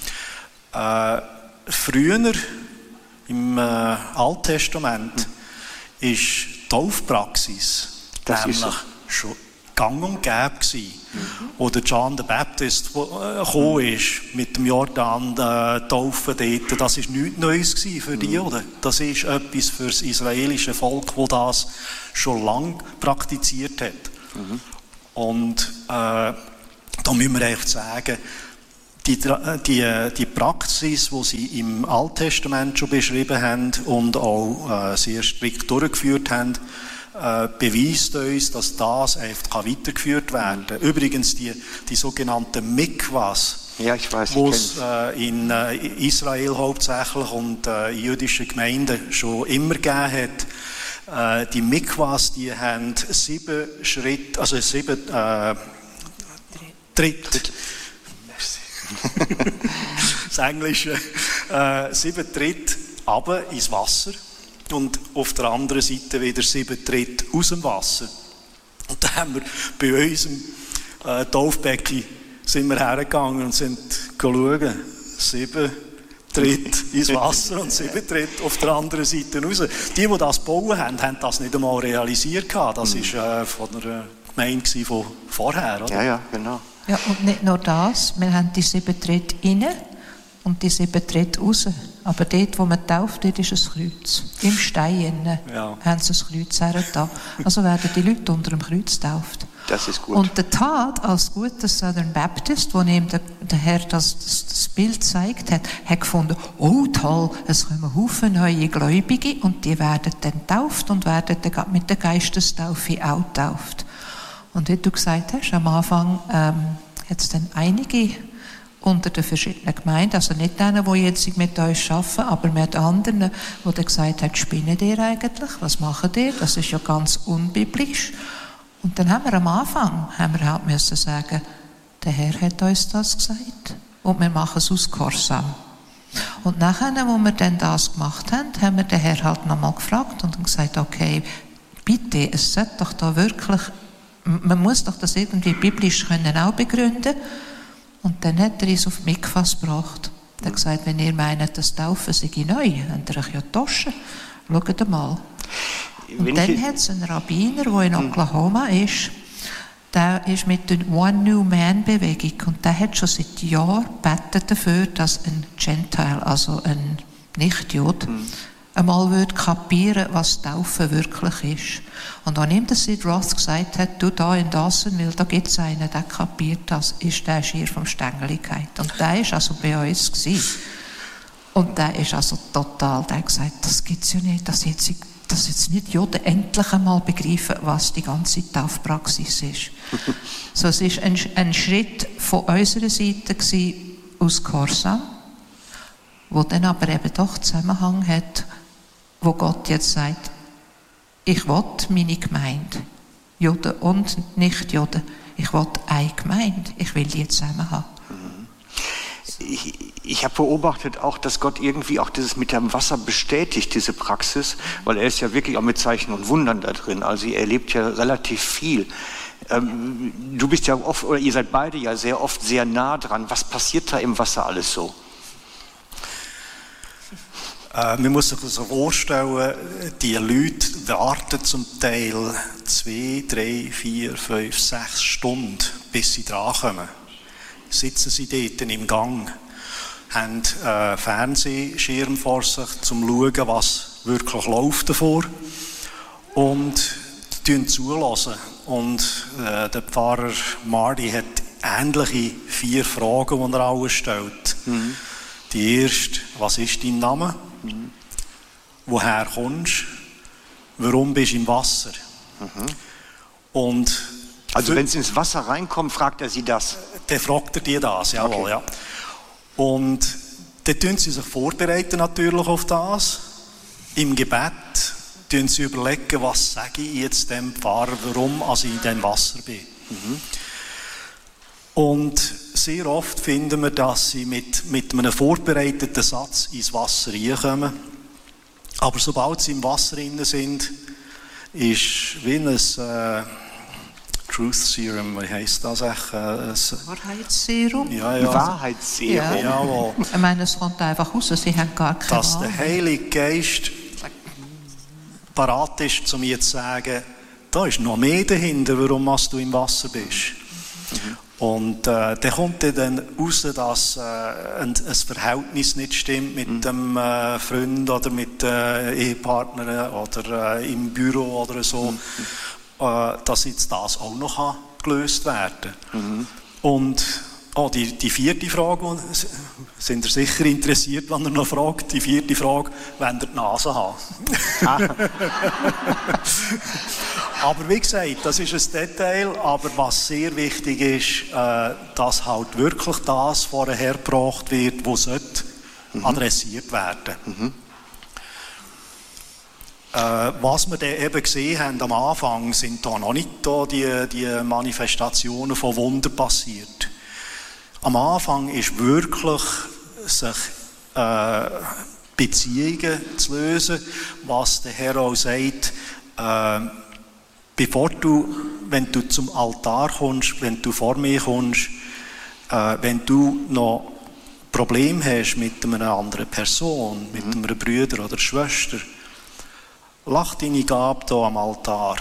Früher, im Alttestament, ist die Taufpraxis nämlich schon gang und gäbe gewesen. Wo der John the Baptist gekommen ist, mit dem Jordan taufen dort, das war nichts Neues für die, oder? Das ist etwas für das israelische Volk, das das schon lange praktiziert hat. Und da müssen wir echt sagen, Die Praxis, die sie im Alttestament schon beschrieben haben und auch sehr strikt durchgeführt haben, beweist uns, dass das einfach weitergeführt werden kann. Übrigens die sogenannten Mikwas, ja, ich weiß, die es in Israel hauptsächlich und in jüdischen Gemeinden schon immer gegeben hat. Die Mikwas, die haben 7 Schritte, also 7 Tritt. Das Englische. 7 Tritt runter ins Wasser und auf der anderen Seite wieder 7 Tritt aus dem Wasser. Und da haben wir bei unserem Taufbecken sind wir hergegangen und sind schauen. 7 Tritt ins Wasser und 7 Tritt auf der anderen Seite raus. Die das gebaut haben, haben das nicht einmal realisiert. Das war von einer Gemeinde von vorher, oder? Ja, genau. Ja, und nicht nur das, wir haben die 7 Tritte rein und die 7 Tritte raus. Aber dort, wo man tauft, dort ist ein Kreuz. Im Stein haben sie ein Kreuz hergetan. Also werden die Leute unter dem Kreuz getauft. Das ist gut. Und der Tat, als guter Southern Baptist, wo ihm der Herr das Bild gezeigt hat gefunden, oh toll, es kommen Haufen neue Gläubige und die werden dann getauft und werden dann mit der Geistestaufe auch getauft. Und wie du gesagt hast, am Anfang hat es dann einige unter den verschiedenen Gemeinden, also nicht denen, die jetzt mit uns arbeiten, aber mit anderen, die dann gesagt haben, spinnt ihr eigentlich? Was macht ihr? Das ist ja ganz unbiblisch. Und dann haben wir am Anfang halt müssen sagen, der Herr hat uns das gesagt und wir machen es aus Gehorsam. Und nachher, wo wir dann das gemacht haben, haben wir den Herr halt nochmal gefragt und gesagt, okay, bitte, es sollte doch da wirklich, man muss doch das irgendwie biblisch können auch begründen. Und dann hat er uns auf die Mikvas gebracht. Er hat gesagt, wenn ihr meint, das Taufen sei neu, habt ihr euch ja Taschen. Schaut mal. Und dann hat es einen Rabbiner, der in Oklahoma ist, der ist mit der One New Man-Bewegung und der hat schon seit Jahren gebetet dafür, dass ein Gentile, also ein Nicht-Jud, einmal würde kapieren, was Taufen wirklich ist. Und als ihm das Sid Roth gesagt hat, du da in Dawsonville, da gibt es einen, der kapiert das, ist der schier vom Stängeli gefallen. Und der war also bei uns gewesen. Und der ist also total, der hat gesagt, das gibt es ja nicht, dass jetzt nicht Juden endlich einmal begreifen, was die ganze Taufpraxis ist. So, es war ein Schritt von unserer Seite gewesen, aus Gehorsam, wo dann aber eben doch Zusammenhang hat, wo Gott jetzt sagt, ich will meine Gemeinde, Juden und Nicht-Juden, ich will eine Gemeinde, ich will die zusammen haben. Ich habe beobachtet auch, dass Gott irgendwie auch dieses mit dem Wasser bestätigt, diese Praxis, weil er ist ja wirklich auch mit Zeichen und Wundern da drin. Also er erlebt ja relativ viel. Du bist ja oft, oder ihr seid beide ja sehr oft sehr nah dran. Was passiert da im Wasser alles so? Man muss sich das so vorstellen, die Leute warten zum Teil 2, 3, 4, 5, 6 Stunden, bis sie drankommen. Sitzen sie dort im Gang, haben Fernsehschirm vor sich, um zu schauen, was wirklich läuft davor und zulassen. Und der Pfarrer Marty hat ähnliche 4 Fragen, die er alle stellt. Die erste, was ist dein Name? Woher kommst du? Warum bist du im Wasser? Und also wenn es ins Wasser reinkommt, fragt er sie das? Dann fragt er die das, jawohl, okay. Ja. Und dann tun sie sich vorbereiten natürlich auf das. Im Gebet tun sie überlegen, was sage ich jetzt dem Pfarrer, warum ich in dem Wasser bin. Und sehr oft finden wir, dass sie mit einem vorbereiteten Satz ins Wasser reinkommen. Aber sobald sie im Wasser drin sind, ist wie ein Truth Serum, wie heisst das eigentlich? Wahrheitsserum? Ja. Wahrheitsserum. Ja. Jawohl. Ich meine, es kommt einfach raus, sie haben gar keine Dass der Heilige Geist parat ist, um mir zu sagen, da ist noch mehr dahinter, warum du im Wasser bist. Und dann kommt dann raus, dass ein Verhältnis nicht stimmt mit dem Freund oder mit Ehepartner oder im Büro oder so, dass jetzt das auch noch gelöst werden kann. Und Oh, die vierte Frage, sind ihr sicher interessiert, wenn ihr noch fragt? Die vierte Frage, wenn ihr die Nase habt. Aber wie gesagt, das ist ein Detail, aber was sehr wichtig ist, dass halt wirklich das vorher hergebracht wird, was adressiert werden sollte. Was wir dann eben gesehen haben am Anfang, sind da noch nicht da die Manifestationen von Wunder passiert. Am Anfang ist wirklich, sich Beziehungen zu lösen, was der Herr auch sagt, wenn du zum Altar kommst, wenn du vor mir kommst, wenn du noch Probleme hast mit einer anderen Person, mit einem Bruder oder Schwester, lach deine Gabe hier am Altar.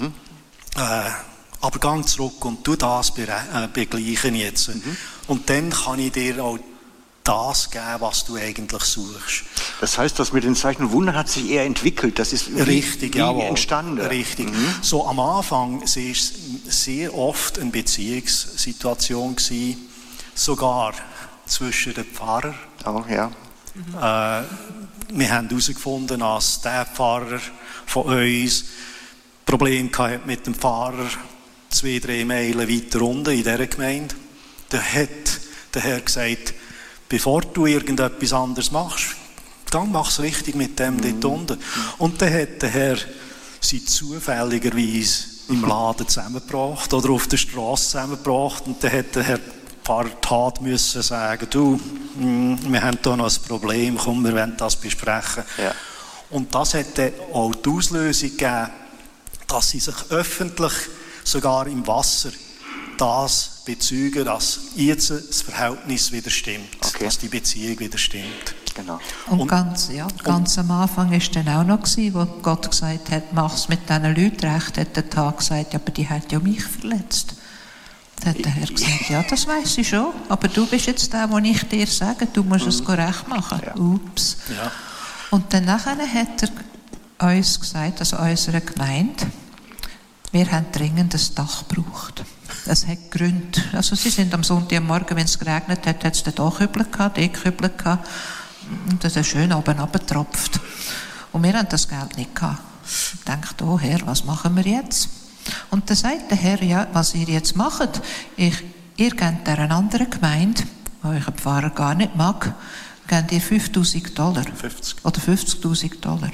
Aber gang zurück und tu das begleichen jetzt. Und dann kann ich dir auch das geben, was du eigentlich suchst. Das heißt, das mit den Zeichen und Wundern hat sich eher entwickelt. Das ist richtig, wie entstanden. Richtig. So am Anfang war es sehr oft eine Beziehungssituation gewesen, sogar zwischen den Pfarrern. Oh, ja. Wir haben herausgefunden, dass der Pfarrer von uns Probleme hatte mit dem Pfarrer 2-3 Meilen weiter unten in dieser Gemeinde. Da hat der Herr gesagt, bevor du irgendetwas anderes machst, dann mach es richtig mit dem dort unten. Und dann hat der Herr sie zufälligerweise im Laden zusammengebracht oder auf der Straße zusammengebracht. Und dann hat der Herr Pfarrer Tat müssen sagen, du, wir haben hier noch ein Problem, komm, wir wollen das besprechen. Ja. Und das hat dann auch die Auslösung gegeben, dass sie sich öffentlich, sogar im Wasser, das bezeugen, dass jetzt das Verhältnis wieder stimmt, dass die Beziehung wieder stimmt. Genau. Und ganz am Anfang war dann auch noch, wo Gott gesagt hat, mach es mit diesen Leuten recht, hat der Tag gesagt, aber die hat ja mich verletzt. Dann hat der Herr gesagt, ja, das weiss ich schon, aber du bist jetzt der, den ich dir sage, du musst es recht machen. Ja. Ups. Ja. Und dann nachher hat er uns gesagt, also unserer Gemeinde, wir haben dringend ein Dach gebraucht. Das hat Gründe. Also sie sind am Sonntagmorgen, wenn es geregnet hat, hat es den Dachhübel gehabt, Deckhübel gehabt, und das ist schön oben runtergetropft. Und wir haben das Geld nicht gehabt. Ich dachte, oh Herr, was machen wir jetzt? Und dann sagt der Herr, ja, was ihr jetzt macht, ihr gebt einer anderen Gemeinde, die euch ein Pfarrer gar nicht mag, gebt ihr $5.000. 50. Oder $50.000.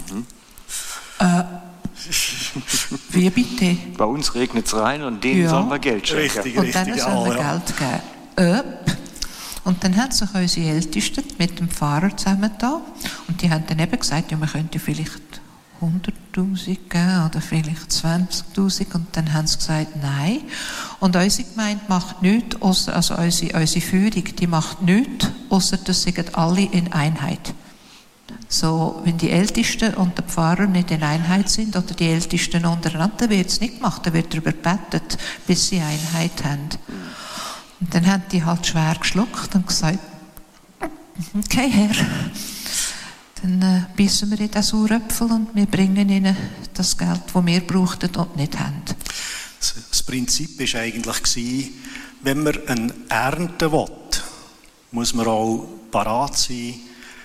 Wie bitte? Bei uns regnet es rein und denen sollen wir Geld schenken. Richtig, und dann sollen wir Geld geben. Und dann haben sich unsere Ältesten mit dem Pfarrer zusammengetan. Und die haben dann eben gesagt, ja, man könnte vielleicht 100'000 geben oder vielleicht 20'000. Und dann haben sie gesagt, nein. Und unsere Gemeinde macht nichts, ausser, also unsere Führung, die macht nichts, außer dass sie alle in Einheit. So, wenn die Ältesten und der Pfarrer nicht in Einheit sind oder die Ältesten untereinander, dann wird es nicht gemacht, dann wird darüber gebetet, bis sie Einheit haben. Und dann haben die halt schwer geschluckt und gesagt, okay Herr, dann bissen wir in den Sauröpfel und wir bringen ihnen das Geld, das wir brauchten und nicht haben. Das Prinzip war eigentlich, wenn man eine Ernte will, muss man auch parat sein,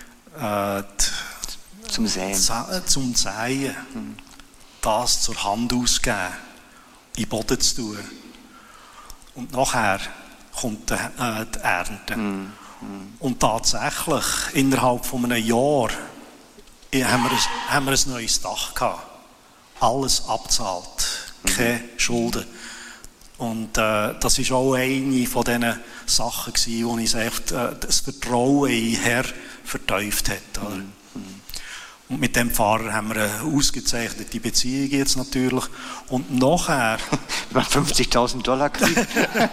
zum Säen, das zur Hand ausgeben, in den Boden zu tun. Und nachher kommt die Ernte. Und tatsächlich, innerhalb von einem Jahr, haben wir ein neues Dach gehabt. Alles abgezahlt, keine Schulden. Und das war auch eine von diesen Sachen, wo ich das Vertrauen in den Herrn vertieft hat. Oder? Und mit dem Pfarrer haben wir eine ausgezeichnete Beziehung jetzt natürlich. Und nachher... Wenn man $50.000 kriegt.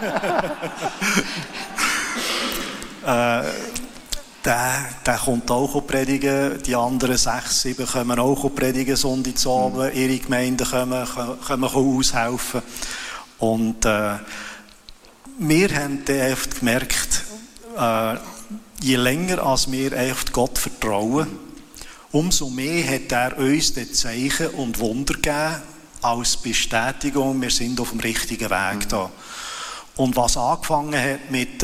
Der kommt auch predigen. Die anderen 6, 7 kommen auch predigen, Sonntagsabend. Ihre Gemeinden können aushelfen. Und wir haben dann gemerkt, je länger als wir Gott vertrauen, umso mehr hat er uns die Zeichen und Wunder gegeben, als Bestätigung, wir sind auf dem richtigen Weg da. Und was angefangen hat mit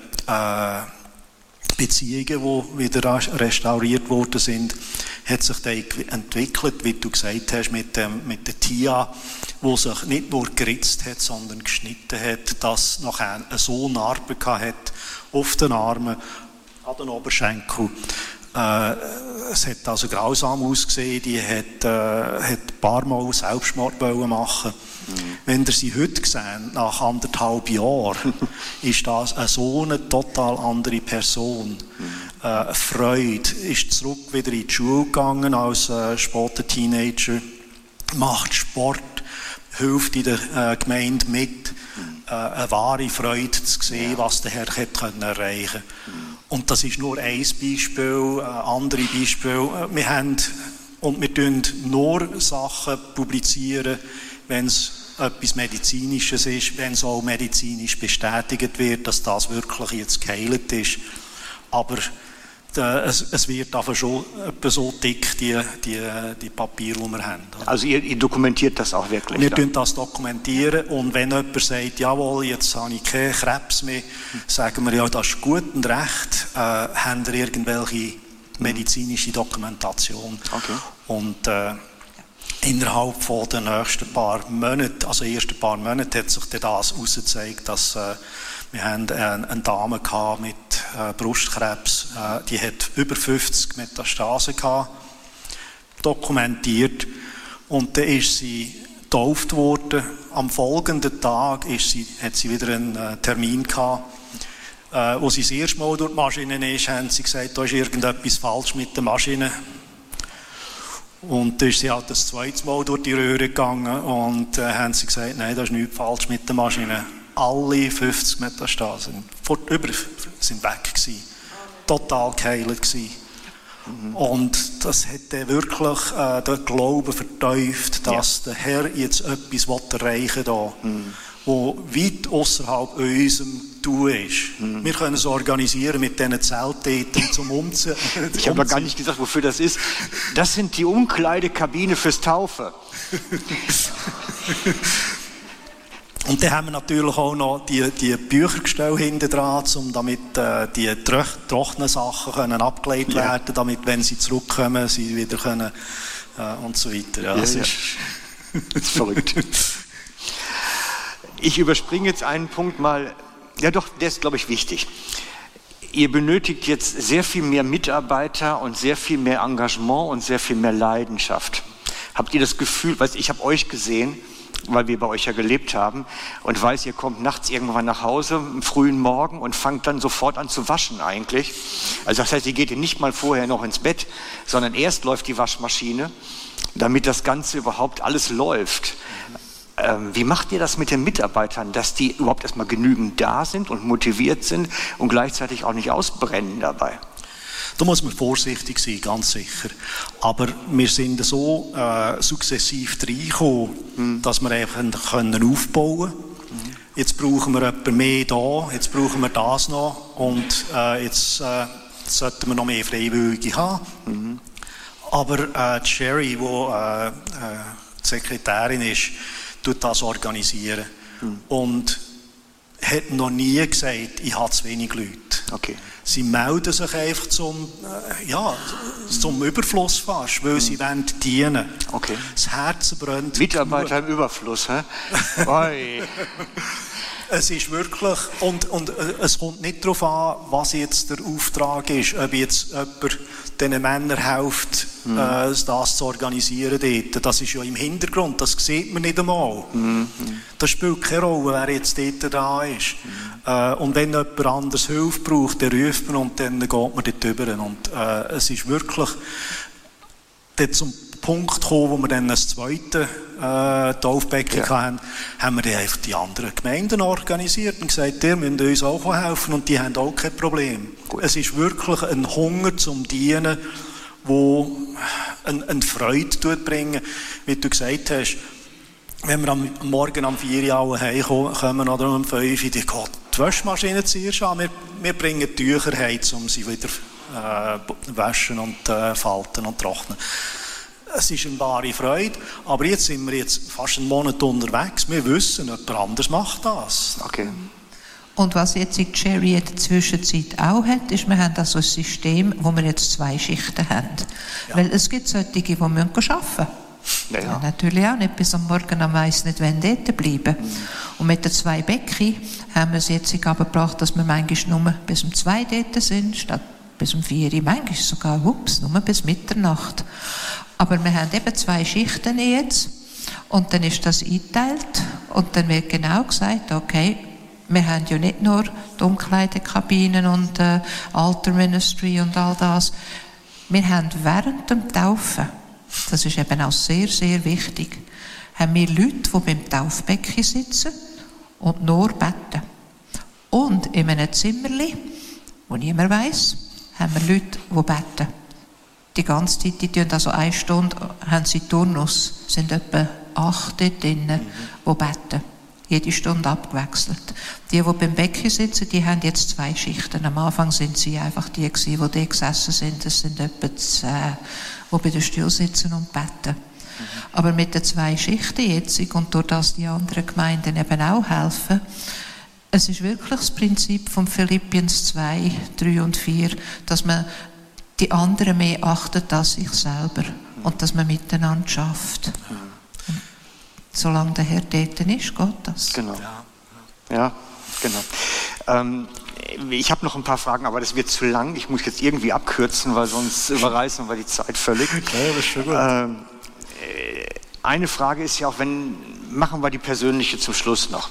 Beziehungen, die wieder restauriert worden sind, hat sich dann entwickelt, wie du gesagt hast, mit der Tia, die sich nicht nur geritzt hat, sondern geschnitten hat, dass nachher so Narben hat auf den Armen, an den Oberschenkel. Es hat also grausam ausgesehen, die hat ein paar Mal Selbstmord machen. Wenn ihr sie heute sehen, nach 1,5 Jahren, ist das so eine total andere Person. Freude ist zurück wieder in die Schule gegangen als später Teenager, macht Sport, hilft in der Gemeinde mit, eine wahre Freude zu sehen, was der Herr erreichen konnte. Und das ist nur ein Beispiel, andere Beispiele. Wir tun nur Sachen publizieren, wenn es etwas Medizinisches ist, wenn es auch medizinisch bestätigt wird, dass das wirklich jetzt geheilt ist. Aber es wird aber schon etwa so dick, die Papiere, die wir haben. Also ihr dokumentiert das auch wirklich? Wir tun das dokumentieren, und wenn jemand sagt, jawohl, jetzt habe ich keinen Krebs mehr, sagen wir, ja, das ist gut und recht, haben wir irgendwelche medizinische Dokumentation. Okay. Und innerhalb von den nächsten paar Monaten, also ersten paar Monaten, hat sich das herausgezeigt, dass wir haben eine Dame gehabt mit Brustkrebs, die hat über 50 Metastasen gehabt, dokumentiert, und dann ist sie getauft worden. Am folgenden Tag hat sie wieder einen Termin gehabt, wo sie das erste Mal durch die Maschine ist, haben sie gesagt, da ist irgendetwas falsch mit der Maschine. Und dann ist sie halt das zweite Mal durch die Röhre gegangen, und haben sie gesagt, nein, da ist nichts falsch mit der Maschine. Alle 50 Metastasen sind weg gewesen. Total geheilt gewesen. Und das hat dann wirklich den Glauben vertieft, dass der Herr jetzt etwas erreichen will, wo weit außerhalb unserem Tun ist. Wir können es organisieren mit diesen Zelttäten zum Umziehen. Ich habe noch gar nicht gesagt, wofür das ist. Das sind die Umkleidekabine fürs Taufe. Und dann haben wir natürlich auch noch die Büchergestelle hinten dran, damit die trockenen Sachen können abgelegt werden, damit, wenn sie zurückkommen, sie wieder können und so weiter. Ja, das ist verrückt. Ich überspringe jetzt einen Punkt mal. Ja doch, der ist, glaube ich, wichtig. Ihr benötigt jetzt sehr viel mehr Mitarbeiter und sehr viel mehr Engagement und sehr viel mehr Leidenschaft. Habt ihr das Gefühl, ich habe euch gesehen, weil wir bei euch ja gelebt haben, und weiß, ihr kommt nachts irgendwann nach Hause, am frühen Morgen, und fangt dann sofort an zu waschen eigentlich. Also das heißt, ihr geht nicht mal vorher noch ins Bett, sondern erst läuft die Waschmaschine, damit das Ganze überhaupt alles läuft. Wie macht ihr das mit den Mitarbeitern, dass die überhaupt erstmal genügend da sind und motiviert sind und gleichzeitig auch nicht ausbrennen dabei? Da muss man vorsichtig sein, ganz sicher. Aber wir sind so sukzessiv reingekommen, dass wir einfach aufbauen können. Jetzt brauchen wir etwas mehr da, jetzt brauchen wir das noch, und jetzt sollten wir noch mehr Freiwillige haben. Aber Sherry, die die Sekretärin ist, tut das organisieren. Und hat noch nie gesagt, ich habe zu wenig Leute. Okay. Sie melden sich einfach zum Überfluss fast, weil sie dienen wollen. Okay. Das Herz brennt. Mitarbeiter im Überfluss, hä? Es ist wirklich, und es kommt nicht darauf an, was jetzt der Auftrag ist, ob jetzt jemand diesen Männern hilft, das zu organisieren dort. Das ist ja im Hintergrund, das sieht man nicht einmal. Das spielt keine Rolle, wer jetzt dort da ist. Und wenn jemand anders Hilfe braucht, dann ruft man, und dann geht man dort rüber. Und es ist wirklich dort zum Punkt gekommen, wo wir dann das zweite Taufbecken hatten, haben wir dann einfach die anderen Gemeinden organisiert und gesagt, ihr müsst uns auch helfen, und die haben auch kein Problem. Gut. Es ist wirklich ein Hunger zum Dienen, der eine Freude bringt. Wie du gesagt hast, wenn wir am Morgen um 4 Uhr heimkommen oder um 5 Uhr, die geht die Waschmaschine zuerst an. Wir bringen Tücher heim, um sie wieder waschen und falten und trocknen. Es ist eine wahre Freude, aber jetzt sind wir fast einen Monat unterwegs. Wir wissen, jemand anders macht das. Okay. Und was jetzt die Cherry in der Zwischenzeit auch hat, ist, wir haben also ein System, wo wir jetzt 2 Schichten haben. Ja. Weil es gibt solche, die arbeiten müssen. Ja. Natürlich auch nicht bis am Morgen am Weiss nicht, wenn dort bleiben. Und mit den 2 Becken haben wir es jetzt gebracht, dass wir manchmal nur bis um 2 dort sind, statt bis um 4, manchmal sogar, nur bis Mitternacht. Aber wir haben eben 2 Schichten jetzt und dann ist das eingeteilt und dann wird genau gesagt, okay, wir haben ja nicht nur die Umkleidekabinen und Altar Ministry und all das, wir haben während dem Taufen, das ist eben auch sehr, sehr wichtig, haben wir Leute, die beim Taufbecken sitzen und nur beten. Und in einem Zimmerli, wo niemand weiss, haben wir Leute, die beten. Die ganze Zeit, die tun also 1 Stunde, haben sie Turnus, sind etwa 8 dort drinnen, die beten. Jede Stunde abgewechselt. Die beim Becken sitzen, die haben jetzt 2 Schichten. Am Anfang sind sie einfach die gewesen, die dort gesessen sind. Das sind etwa 10, die bei den Stuhl sitzen und beten. Aber mit den 2 Schichten jetzt, und durch das die anderen Gemeinden eben auch helfen, es ist wirklich das Prinzip von Philippians 2, 3 und 4, dass man die anderen mehr achtet als sich selber und dass man miteinander schafft. Solange der Herr dort ist, geht das. Genau. Ja, genau. Ich habe noch ein paar Fragen, aber das wird zu lang. Ich muss jetzt irgendwie abkürzen, weil sonst überreißen wir die Zeit völlig. Okay, das ist schon gut. Eine Frage ist ja auch, machen wir die persönliche zum Schluss noch.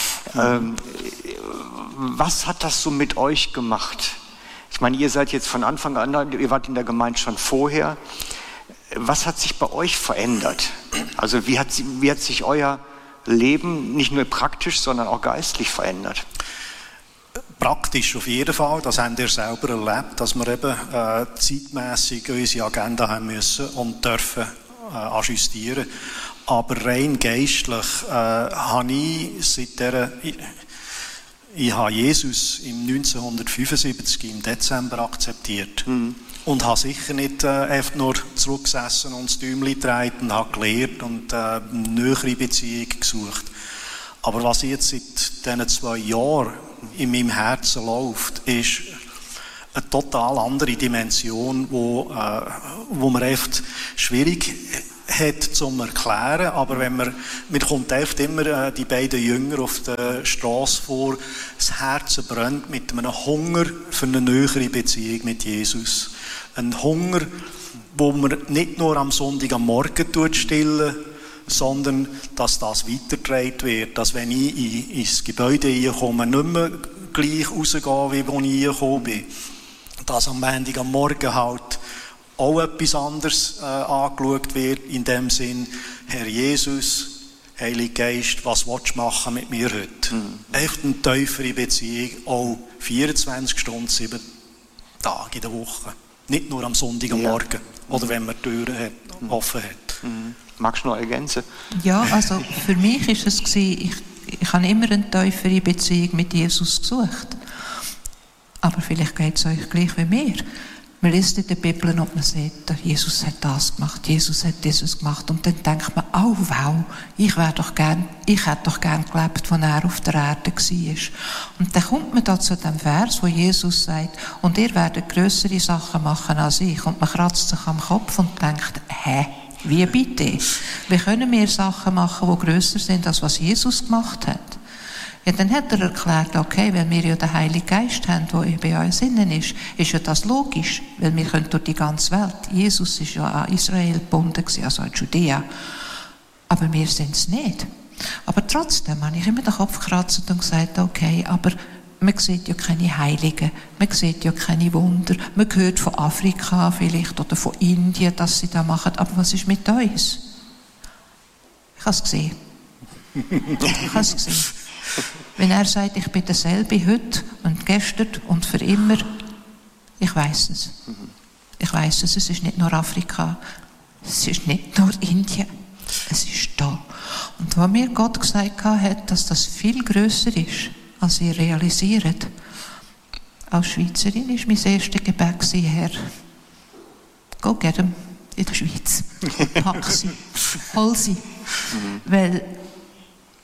Was hat das so mit euch gemacht? Ich meine, ihr seid jetzt von Anfang an, ihr wart in der Gemeinde schon vorher. Was hat sich bei euch verändert? Also wie hat sich euer Leben nicht nur praktisch, sondern auch geistlich verändert? Praktisch auf jeden Fall, das haben wir selber erlebt, dass wir eben zeitmässig unsere Agenda haben müssen und dürfen ajustieren. Aber rein geistlich habe ich habe Jesus im 1975 im Dezember akzeptiert. Und habe sicher nicht einfach nur zurückgesessen und das Däumchen gedreht und habe gelernt und eine nähere Beziehung gesucht. Aber was jetzt seit diesen 2 Jahren in meinem Herzen läuft, ist eine total andere Dimension, wo man echt schwierig hat zum erklären, aber wenn mir kommt oft immer die beiden Jünger auf der Straße vor, das Herz brennt mit einem Hunger für eine nähere Beziehung mit Jesus. Ein Hunger, wo man nicht nur am Sonntag am Morgen stillen, sondern dass das weitergetragen wird, dass wenn ich ins Gebäude komme, nicht mehr gleich rausgehe, wie wo ich gekommen bin. Dass am Montag am Morgen halt auch etwas anderes angeschaut wird, in dem Sinn, Herr Jesus, Heiliger Geist, was willst du machen mit mir heute? Echt eine tiefere Beziehung, auch 24 Stunden, 7 Tage in der Woche. Nicht nur am Sonntag am Morgen oder wenn man die Türen offen hat. Magst du noch ergänzen? Ja, also für mich war es, ich habe immer eine tiefere Beziehung mit Jesus gesucht. Aber vielleicht geht es euch gleich wie mir. Man liest in der Bibel und man sieht, Jesus hat das gemacht, Jesus hat dieses gemacht. Und dann denkt man, oh wow, ich hätte doch gern gelebt, als er auf der Erde war. Und dann kommt man da zu dem Vers, wo Jesus sagt, und ihr werdet grössere Sachen machen als ich. Und man kratzt sich am Kopf und denkt, wie bitte? Wie können wir Sachen machen, die grösser sind, als was Jesus gemacht hat? Ja, dann hat er erklärt, okay, weil wir ja den Heiligen Geist haben, der bei uns innen ist ja das logisch, weil wir können durch die ganze Welt. Jesus ist ja an Israel gebunden, also an Judäa. Aber wir sind es nicht. Aber trotzdem habe ich immer den Kopf gekratzt und gesagt, okay, aber man sieht ja keine Heiligen, man sieht ja keine Wunder, man hört von Afrika vielleicht oder von Indien, dass sie das machen, aber was ist mit uns? Ich habe es gesehen. Wenn er sagt, ich bin derselbe heute und gestern und für immer, ich weiss es. Ich weiss es, es ist nicht nur Afrika, es ist nicht nur Indien, es ist da. Und was mir Gott gesagt hat, dass das viel grösser ist, als ihr realisiert. Als Schweizerin war mein erstes Gebet, Herr, go get them in der Schweiz. Pack sie, hol sie. Weil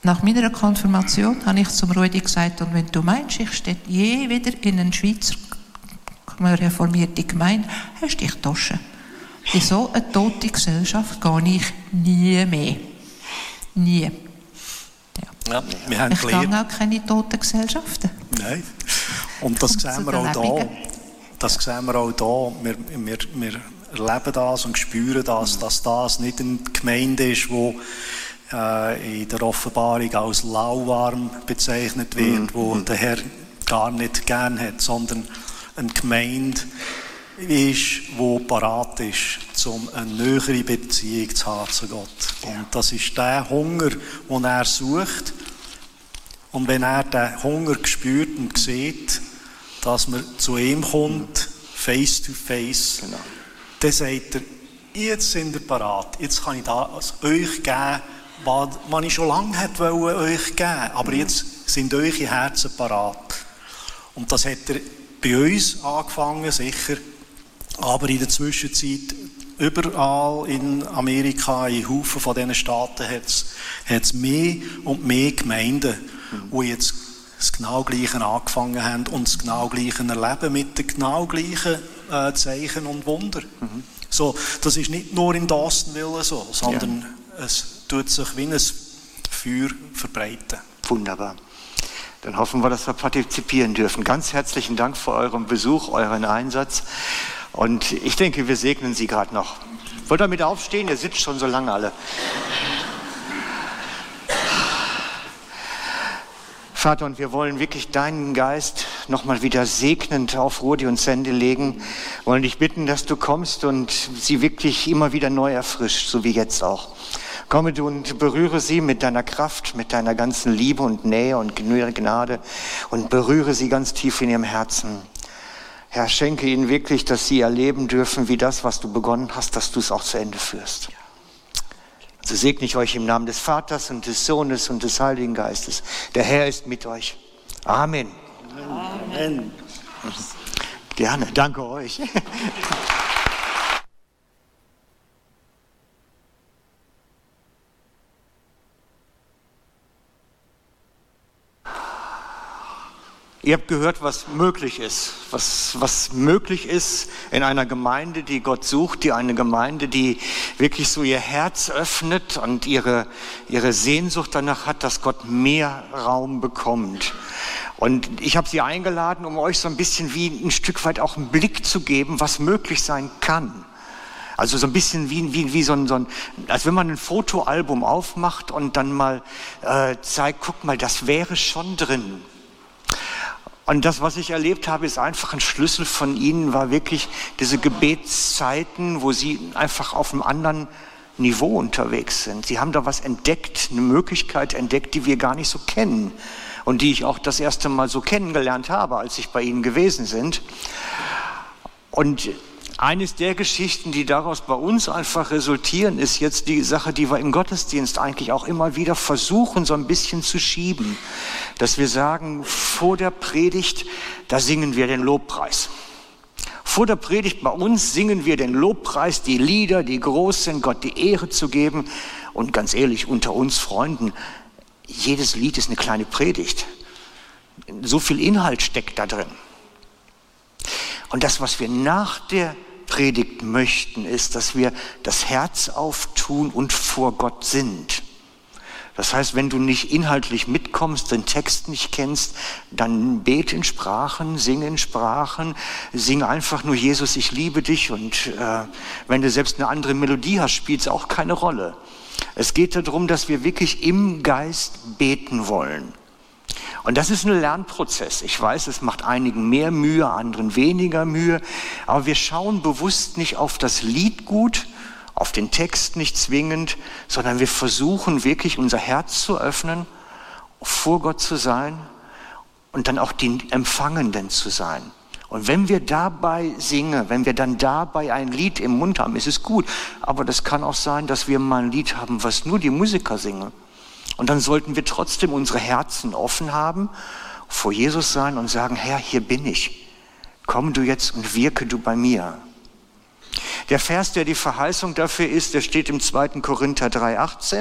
Nach meiner Konfirmation habe ich zum Rudi gesagt, und wenn du meinst, ich stehe je wieder in eine Schweizer reformierte Gemeinde, hast du dich getauscht. In so eine tote Gesellschaft gehe ich nie mehr. Nie. Ja, wir haben ich gehe auch keine toten Gesellschaften. Nein. Und das sehen wir auch hier. Das sehen wir auch hier. Wir erleben das und spüren das, dass das nicht eine Gemeinde ist, die in der Offenbarung als lauwarm bezeichnet wird, wo der Herr gar nicht gern hat, sondern eine Gemeinde ist, die parat ist, um eine nähere Beziehung zu haben zu Gott. Und das ist der Hunger, den er sucht. Und wenn er den Hunger spürt und sieht, dass man zu ihm kommt, face to face, dann sagt er, jetzt sind ihr parat, jetzt kann ich das euch geben, was ich schon lange wollte euch geben, aber jetzt sind eure Herzen parat. Und das hat er bei uns angefangen, sicher, aber in der Zwischenzeit überall in Amerika, in Haufen von diesen Staaten hat es mehr und mehr Gemeinden, die jetzt das genau Gleiche angefangen haben und das genau Gleiche erleben mit den genau gleichen Zeichen und Wunder. So, das ist nicht nur in Dawsonville so, sondern es tut sich wie ein Feuer verbreiten. Wunderbar. Dann hoffen wir, dass wir partizipieren dürfen. Ganz herzlichen Dank für euren Besuch, euren Einsatz. Und ich denke, wir segnen Sie gerade noch. Wollt ihr mit aufstehen? Ihr sitzt schon so lange alle. Vater, und wir wollen wirklich deinen Geist nochmal wieder segnend auf Rudi und Sandy legen. Wir wollen dich bitten, dass du kommst und sie wirklich immer wieder neu erfrischt, so wie jetzt auch. Komme du und berühre sie mit deiner Kraft, mit deiner ganzen Liebe und Nähe und Gnade und berühre sie ganz tief in ihrem Herzen. Herr, schenke ihnen wirklich, dass sie erleben dürfen, wie das, was du begonnen hast, dass du es auch zu Ende führst. So segne ich euch im Namen des Vaters und des Sohnes und des Heiligen Geistes. Der Herr ist mit euch. Amen. Amen. Gerne, danke euch. Ihr habt gehört, was möglich ist, was möglich ist in einer Gemeinde, die Gott sucht, eine Gemeinde, die wirklich so ihr Herz öffnet und ihre Sehnsucht danach hat, dass Gott mehr Raum bekommt. Und ich habe sie eingeladen, um euch so ein bisschen wie ein Stück weit auch einen Blick zu geben, was möglich sein kann. Also so ein bisschen wie so ein, als wenn man ein Fotoalbum aufmacht und dann mal zeigt, guck mal, das wäre schon drin. Und das, was ich erlebt habe, ist einfach ein Schlüssel von ihnen, war wirklich diese Gebetszeiten, wo sie einfach auf einem anderen Niveau unterwegs sind. Sie haben da was entdeckt, eine Möglichkeit entdeckt, die wir gar nicht so kennen und die ich auch das erste Mal so kennengelernt habe, als ich bei ihnen gewesen bin. Und eines der Geschichten, die daraus bei uns einfach resultieren, ist jetzt die Sache, die wir im Gottesdienst eigentlich auch immer wieder versuchen, so ein bisschen zu schieben. Dass wir sagen, vor der Predigt, da singen wir den Lobpreis. Vor der Predigt bei uns singen wir den Lobpreis, die Lieder, die groß sind, Gott die Ehre zu geben. Und ganz ehrlich, unter uns Freunden, jedes Lied ist eine kleine Predigt. So viel Inhalt steckt da drin. Und das, was wir nach der Predigt möchten, ist, dass wir das Herz auftun und vor Gott sind. Das heißt, wenn du nicht inhaltlich mitkommst, den Text nicht kennst, dann bete in Sprachen, sing in Sprachen, sing einfach nur Jesus, ich liebe dich. Und wenn du selbst eine andere Melodie hast, spielt es auch keine Rolle. Es geht darum, dass wir wirklich im Geist beten wollen. Und das ist ein Lernprozess. Ich weiß, es macht einigen mehr Mühe, anderen weniger Mühe. Aber wir schauen bewusst nicht auf das Liedgut, auf den Text nicht zwingend, sondern wir versuchen wirklich unser Herz zu öffnen, vor Gott zu sein und dann auch die Empfangenden zu sein. Und wenn wir dabei singen, wenn wir dann dabei ein Lied im Mund haben, ist es gut. Aber das kann auch sein, dass wir mal ein Lied haben, was nur die Musiker singen. Und dann sollten wir trotzdem unsere Herzen offen haben, vor Jesus sein und sagen, Herr, hier bin ich. Komm du jetzt und wirke du bei mir. Der Vers, der die Verheißung dafür ist, der steht im 2. Korinther 3,18.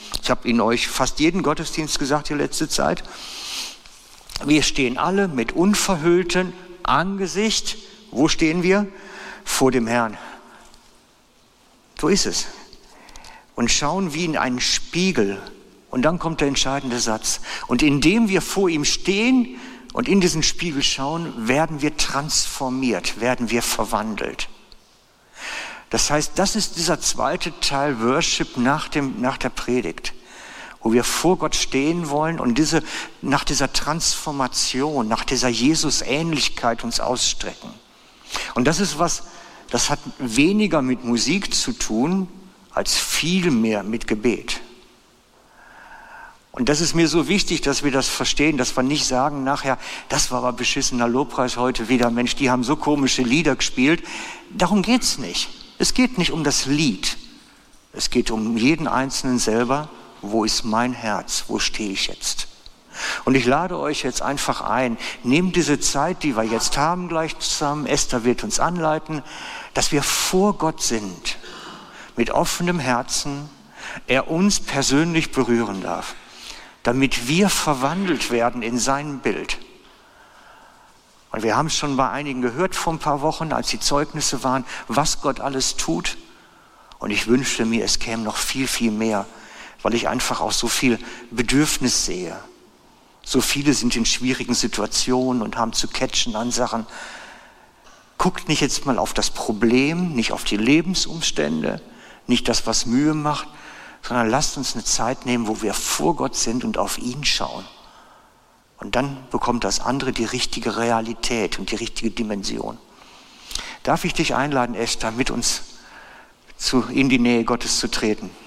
Ich habe Ihnen euch fast jeden Gottesdienst gesagt die letzte Zeit. Wir stehen alle mit unverhülltem Angesicht. Wo stehen wir? Vor dem Herrn. So ist es. Und schauen wie in einen Spiegel. Und dann kommt der entscheidende Satz. Und indem wir vor ihm stehen und in diesen Spiegel schauen, werden wir transformiert, werden wir verwandelt. Das heißt, das ist dieser zweite Teil Worship nach der Predigt, wo wir vor Gott stehen wollen und nach dieser Transformation, nach dieser Jesus-Ähnlichkeit uns ausstrecken. Und das ist das hat weniger mit Musik zu tun, als viel mehr mit Gebet. Und das ist mir so wichtig, dass wir das verstehen, dass wir nicht sagen nachher, das war aber beschissener Lobpreis heute wieder, Mensch, die haben so komische Lieder gespielt. Darum geht's nicht. Es geht nicht um das Lied. Es geht um jeden Einzelnen selber. Wo ist mein Herz? Wo stehe ich jetzt? Und ich lade euch jetzt einfach ein, nehmt diese Zeit, die wir jetzt haben, gleich zusammen, Esther wird uns anleiten, dass wir vor Gott sind, mit offenem Herzen, er uns persönlich berühren darf, damit wir verwandelt werden in sein Bild. Und wir haben es schon bei einigen gehört vor ein paar Wochen, als die Zeugnisse waren, was Gott alles tut. Und ich wünschte mir, es käme noch viel, viel mehr, weil ich einfach auch so viel Bedürfnis sehe. So viele sind in schwierigen Situationen und haben zu catchen an Sachen. Guckt nicht jetzt mal auf das Problem, nicht auf die Lebensumstände, nicht das, was Mühe macht, sondern lasst uns eine Zeit nehmen, wo wir vor Gott sind und auf ihn schauen. Und dann bekommt das andere die richtige Realität und die richtige Dimension. Darf ich dich einladen, Esther, mit uns in die Nähe Gottes zu treten?